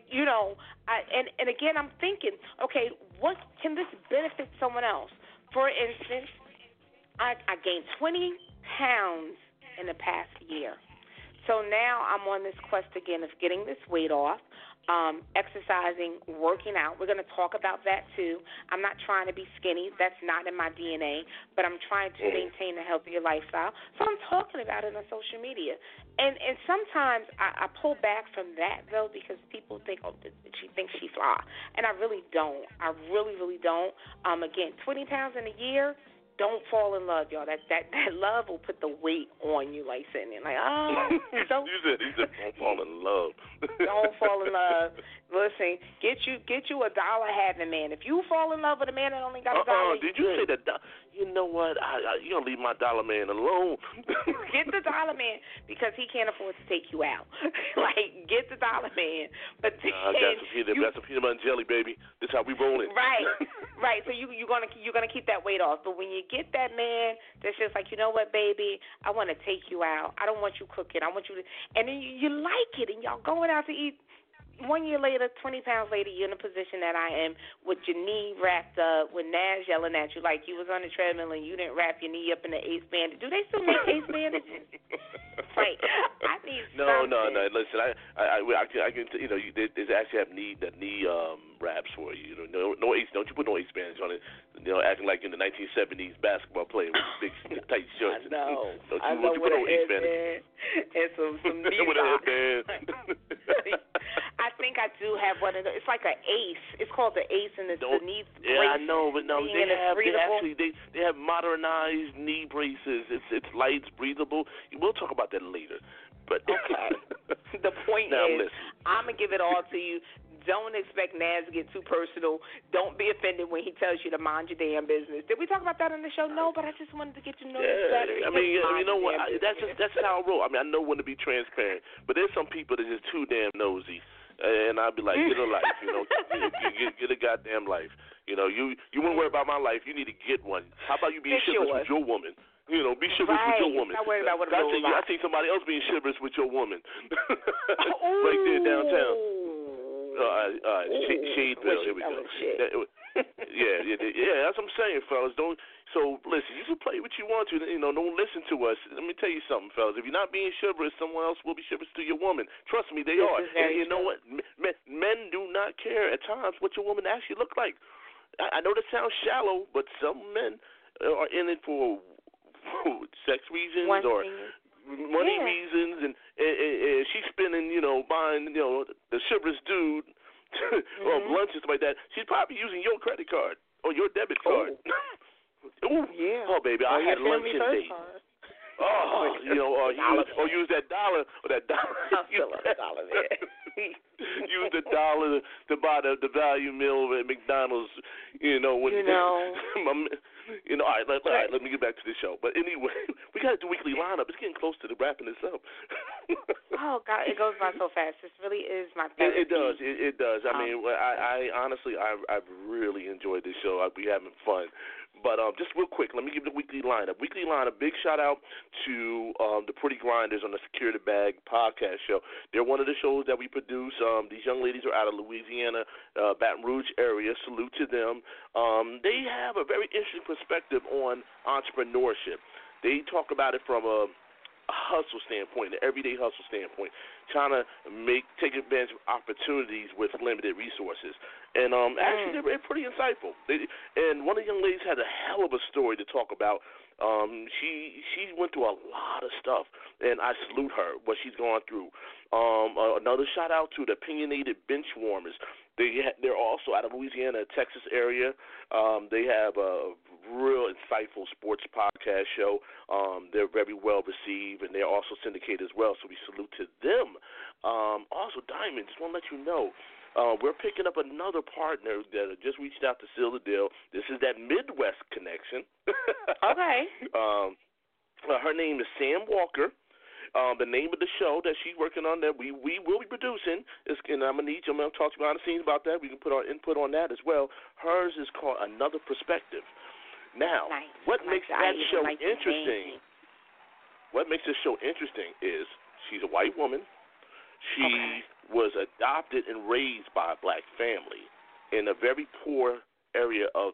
And again, I'm thinking, okay, what can this benefit someone else? For instance, I gained 20 pounds in the past year. So now I'm on this quest again of getting this weight off. Exercising, working out. We're going to talk about that too. I'm not trying to be skinny. That's not in my DNA, but I'm trying to maintain a healthier lifestyle. So I'm talking about it on social media. And sometimes I pull back from that, though, because people think, she thinks she's fly. And I really don't. I really, really don't. Again, 20 pounds in a year, don't fall in love, y'all. That love will put the weight on you, like sitting there, like, don't. You said don't fall in love. Don't fall in love. Listen, get you $1 having man. If you fall in love with a man that only got $1, did you say that? You know what? You don't leave my dollar man alone. Get the dollar man, because he can't afford to take you out. Like, get the dollar man. But I got some peanut butter and jelly, baby. This how we rolling. Right. So you're gonna keep that weight off. But when you get that man that's just like, you know what, baby, I want to take you out. I don't want you cooking. I want you to, and then you like it, and y'all going out to eat. 1 year later, 20 pounds later, you're in a position that I am, with your knee wrapped up, with Naz yelling at you like you was on the treadmill and you didn't wrap your knee up in the ace bandage. Do they still make ace bandages? Right. I need something. No. Listen, I can. You know, they actually have knee wraps for you. You know, no ace. Don't you put no ace bandage on it? You know, acting like in the 1970s basketball player with big tight shirts. I know. Don't you put no ace bandage and some knee with a headband. I think I do have one of those. It's like an Ace. It's called the Ace, and it's the knee brace. Yeah, I know, but no, they breathable. have modernized knee braces. It's light, it's breathable. We'll talk about that later. But okay. The point now, is, listen. I'm gonna give it all to you. Don't expect Naz to get too personal. Don't be offended when he tells you to mind your damn business. Did we talk about that on the show? No, but I just wanted to get you to know this better. I mean, you know what? That's how I roll. I mean, I know when to be transparent, but there's some people that are just too damn nosy, and I'll be like, get a life, you know, get a goddamn life. You know, you wouldn't worry about my life. You need to get one. How about you being chivalrous with your woman? You know, be chivalrous with your woman. Not worried about what I see somebody else being chivalrous with your woman. Right there downtown. Shadeville. Here we go. Yeah. That's what I'm saying, fellas. So listen. You can play what you want to. You know, don't listen to us. Let me tell you something, fellas. If you're not being chivalrous, someone else will be chivalrous to your woman. Trust me, they are. And you know what? Men do not care at times what your woman actually look like. I know that sounds shallow, but some men are in it for sex reasons or money reasons, and she's spending, buying, the chivalrous dude or lunch and stuff like that. She's probably using your credit card or your debit card. Ooh, yeah. Oh, baby, I had lunch today. Or use that dollar or that dollar. Use the dollar to buy the value meal at McDonald's. All right, let me get back to the show. But anyway, we got to do weekly lineup. It's getting close to wrapping this up. Oh God, it goes by so fast. This really is my favorite. It does. It does. I mean, I honestly, I've really enjoyed this show. I'll be having fun. But just real quick, let me give the weekly lineup. Weekly lineup, big shout out to the Pretty Grinders on the Secure the Bag podcast show. They're one of the shows that we produce. These young ladies are out of Louisiana, Baton Rouge area. Salute to them. They have a very interesting perspective on entrepreneurship. They talk about it from a hustle standpoint, an everyday hustle standpoint, trying to take advantage of opportunities with limited resources. And actually, they're pretty insightful. And one of the young ladies had a hell of a story to talk about. She went through a lot of stuff, and I salute her, what she's gone through. Another shout out to the Opinionated Bench Warmers. They're also out of Louisiana, Texas area. They have a real insightful sports podcast show. They're very well received, and they're also syndicated as well, so we salute to them. Also, Diamond, just want to let you know, we're picking up another partner that just reached out to seal the deal. This is that Midwest connection. Okay. Her name is Sam Walker. The name of the show that she's working on that we will be producing is, and I'm going to talk to you behind the scenes about that. We can put our input on that as well. Hers is called Another Perspective. Now, what makes that show interesting? What makes this show interesting is she's a white woman. She was adopted and raised by a black family in a very poor area of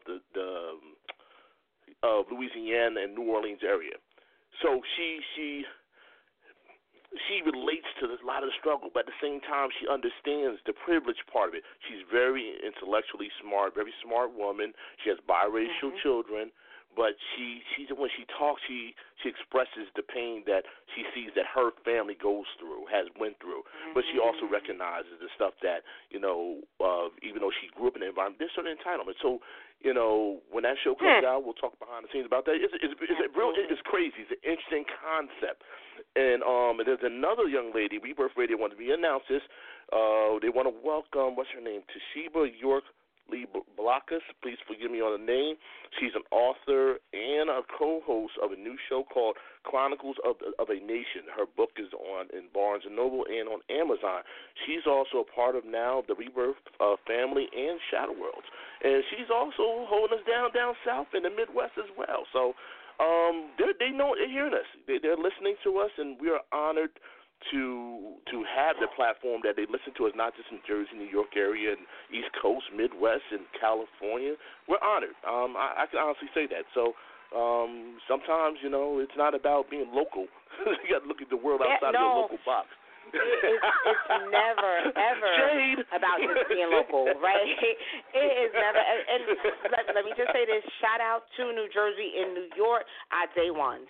of Louisiana and New Orleans area. So she relates to a lot of the struggle, but at the same time, she understands the privilege part of it. She's very intellectually smart, very smart woman. She has biracial children, but when she talks, she expresses the pain that she sees that her family went through. But she also recognizes the stuff that, even though she grew up in the environment, there's certain entitlements. So, when that show comes out, we'll talk behind the scenes about that. It's crazy. It's an interesting concept. And there's another young lady, Rebirth Radio wanted to announce this. They want to welcome, what's her name, Toshiba York Lee Blockus. Please forgive me on the name. She's an author and a co-host of a new show called Chronicles of a Nation. Her book is in Barnes & Noble and on Amazon. She's also a part of now the Rebirth family and Shadow Worlds. And she's also holding us down south in the Midwest as well. So they know they're hearing us. They're listening to us, and we are honored to have the platform that they listen to us, not just in Jersey, New York area, and East Coast, Midwest, and California. We're honored. I can honestly say that. So sometimes, it's not about being local. You got to look at the world outside of your local box. It's never, ever about just being local, right? It is never. And let me just say this. Shout out to New Jersey and New York, our day ones.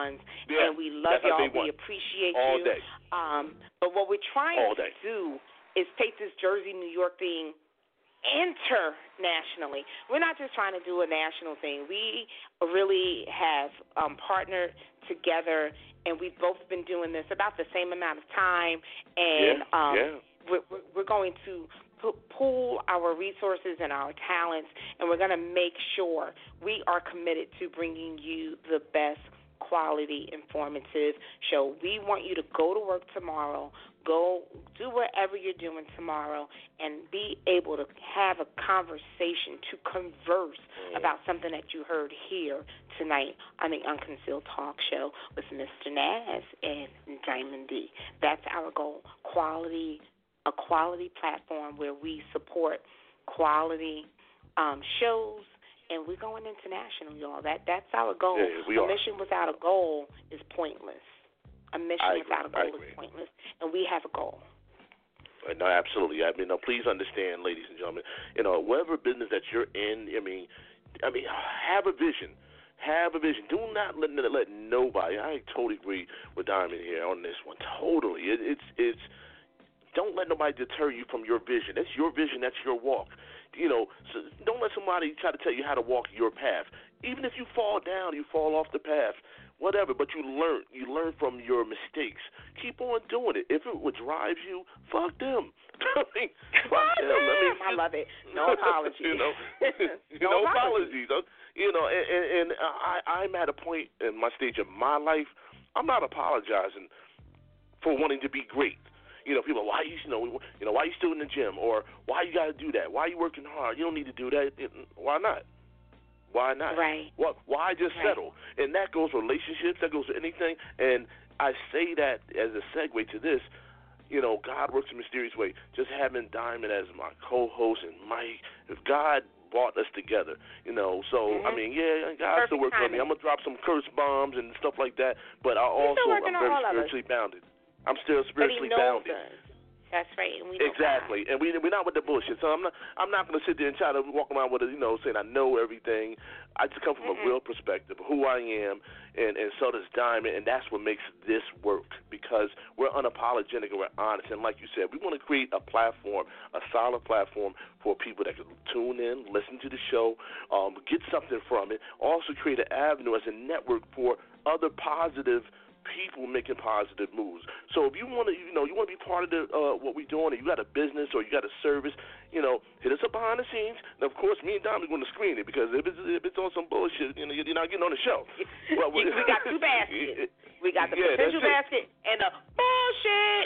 Yeah, and we love y'all. We appreciate all you. Day. But what we're trying to do is take this Jersey, New York thing internationally. We're not just trying to do a national thing. We really have partnered together, and we've both been doing this about the same amount of time, and we're going to pool our resources and our talents, and we're going to make sure we are committed to bringing you the best quality, informative show. We want you to go to work tomorrow, go do whatever you're doing tomorrow, and be able to have a conversation, to converse about something that you heard here tonight on the Unconcealed Talk Show with Mr. Naz and Diamond D. That's our goal. A quality platform where we support quality shows, and we're going international, y'all. That's our goal. Yeah, a mission without a goal is pointless. A mission without a goal is pointless, and we have a goal. No, absolutely. I mean, please understand, ladies and gentlemen, whatever business that you're in, I mean, have a vision. Have a vision. Do not let nobody. I totally agree with Diamond here on this one. Totally. It's don't let nobody deter you from your vision. That's your vision. That's your walk. So don't let somebody try to tell you how to walk your path. Even if you fall down, you fall off the path, whatever, but you learn from your mistakes. Keep on doing it. If it would drive you, fuck them. Fuck them. I love it. No apologies. No apologies. And I'm at a point in my stage of my life, I'm not apologizing for wanting to be great. People, why why you still in the gym, or why you got to do that? Why are you working hard? You don't need to do that. Why not? Why not? Right. Why just settle? And that goes for relationships. That goes for anything. And I say that as a segue to this. God works in a mysterious way. Just having Diamond as my co-host and Mike, if God brought us together, So I mean, God's still working on me. I'm gonna drop some curse bombs and stuff like that, but I'm very spiritually bounded. I'm still spiritually bounded. That's right, and we know exactly, God. And we're not with the bullshit. So I'm not going to sit there and try to walk around with saying I know everything. I just come from a real perspective of who I am, and so does Diamond, and that's what makes this work, because we're unapologetic and we're honest. And like you said, we want to create a platform, a solid platform for people that can tune in, listen to the show, get something from it. Also create an avenue as a network for other positive people making positive moves. So if you want to, you want to be part of what we're doing, and you got a business or you got a service, hit us up behind the scenes. And of course, me and Dom are going to screen it, because if it's on some bullshit, you're not getting on the show. Well, we got two baskets. We got the potential basket and the bullshit.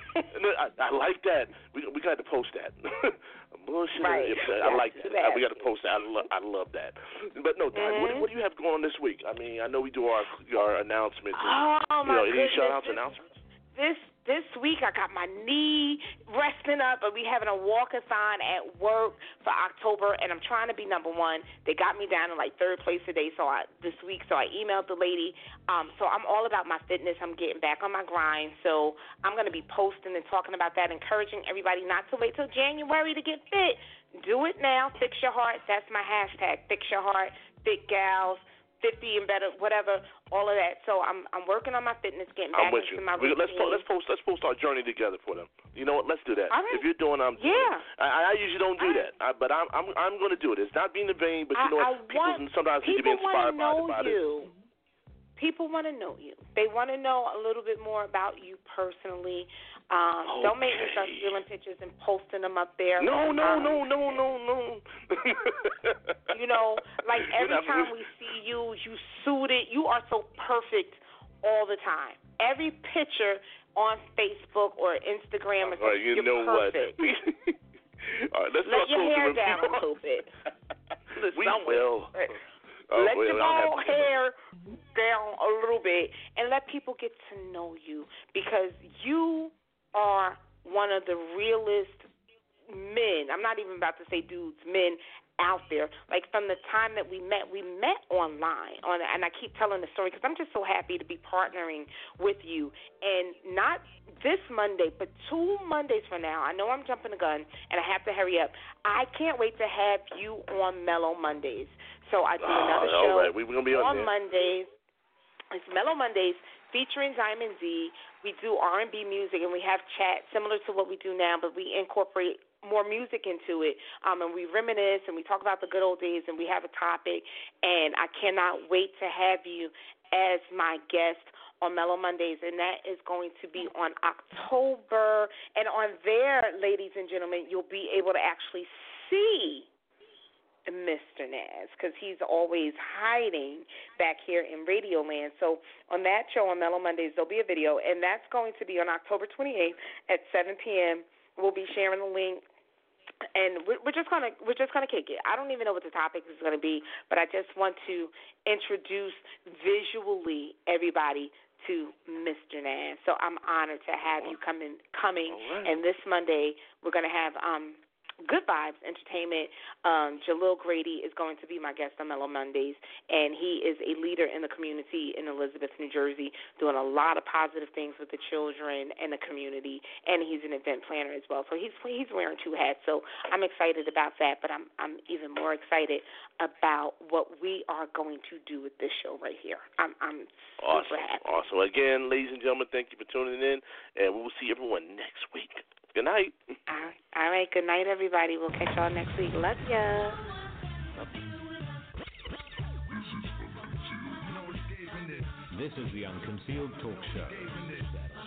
I like that. We got to post that. Bullshit. Right. I like that. We got to post that. I love that. But no, Diamond, what do you have going on this week? I mean, I know we do our announcements. Oh my any goodness! shout-outs, announcements? This week I got my knee resting up, and we having a walkathon at work for October, and I'm trying to be number one. They got me down in like third place today, this week. So I emailed the lady. So I'm all about my fitness. I'm getting back on my grind. So I'm going to be posting and talking about that, encouraging everybody not to wait till January to get fit. Do it now. Fix your heart. That's my hashtag. Fix your heart. Fit gals. 50 and better, whatever, all of that. So I'm working on my fitness, getting back into my routine. Let's post our journey together for them. You know what? Let's do that. All right. If you're doing, I'm doing it. I usually don't do that, but I'm going to do it. It's not being in vain, but people sometimes need to be inspired by it. People want to know you. They want to know a little bit more about you personally. Don't make me start stealing pictures and posting them up there. No. Like every time we see you, you suited. You are so perfect all the time. Every picture on Facebook or Instagram, you you're know perfect. What? All right, let's let your hair down a little bit. We will. Let your bald hair down a little bit and let people get to know you, because you are one of the realest men. I'm not even about to say dudes, men out there. Like from the time that we met online, and I keep telling the story because I'm just so happy to be partnering with you. And not this Monday, but 2 Mondays from now. I know I'm jumping the gun, and I have to hurry up. I can't wait to have you on Mellow Mondays. So I do another show right. We're gonna be on Mondays. It's Mellow Mondays, featuring Diamond D. We do R&B music, and we have chat similar to what we do now, but we incorporate more music into it, and we reminisce, and we talk about the good old days, and we have a topic, and I cannot wait to have you as my guest on Mellow Mondays, and that is going to be on October, and on there, ladies and gentlemen, you'll be able to actually see Mr. Naz, because he's always hiding back here in Radio Land. So on that show on Mellow Mondays, there'll be a video, and that's going to be on October 28th at 7 p.m. We'll be sharing the link. And we're just gonna kick it. I don't even know what the topic is gonna be, but I just want to introduce visually everybody to Mr. Naz. So I'm honored to have you coming. Right. And this Monday we're gonna have Good Vibes Entertainment. Jalil Grady is going to be my guest on Mellow Mondays, and he is a leader in the community in Elizabeth, New Jersey, doing a lot of positive things with the children and the community, and he's an event planner as well. So he's wearing two hats. So I'm excited about that, but I'm even more excited about what we are going to do with this show right here. I'm super happy. Awesome. Again, ladies and gentlemen, thank you for tuning in, and we will see everyone next week. Good night. All right. Good night, everybody. We'll catch y'all next week. Love ya. This is the Unconcealed Talk Show.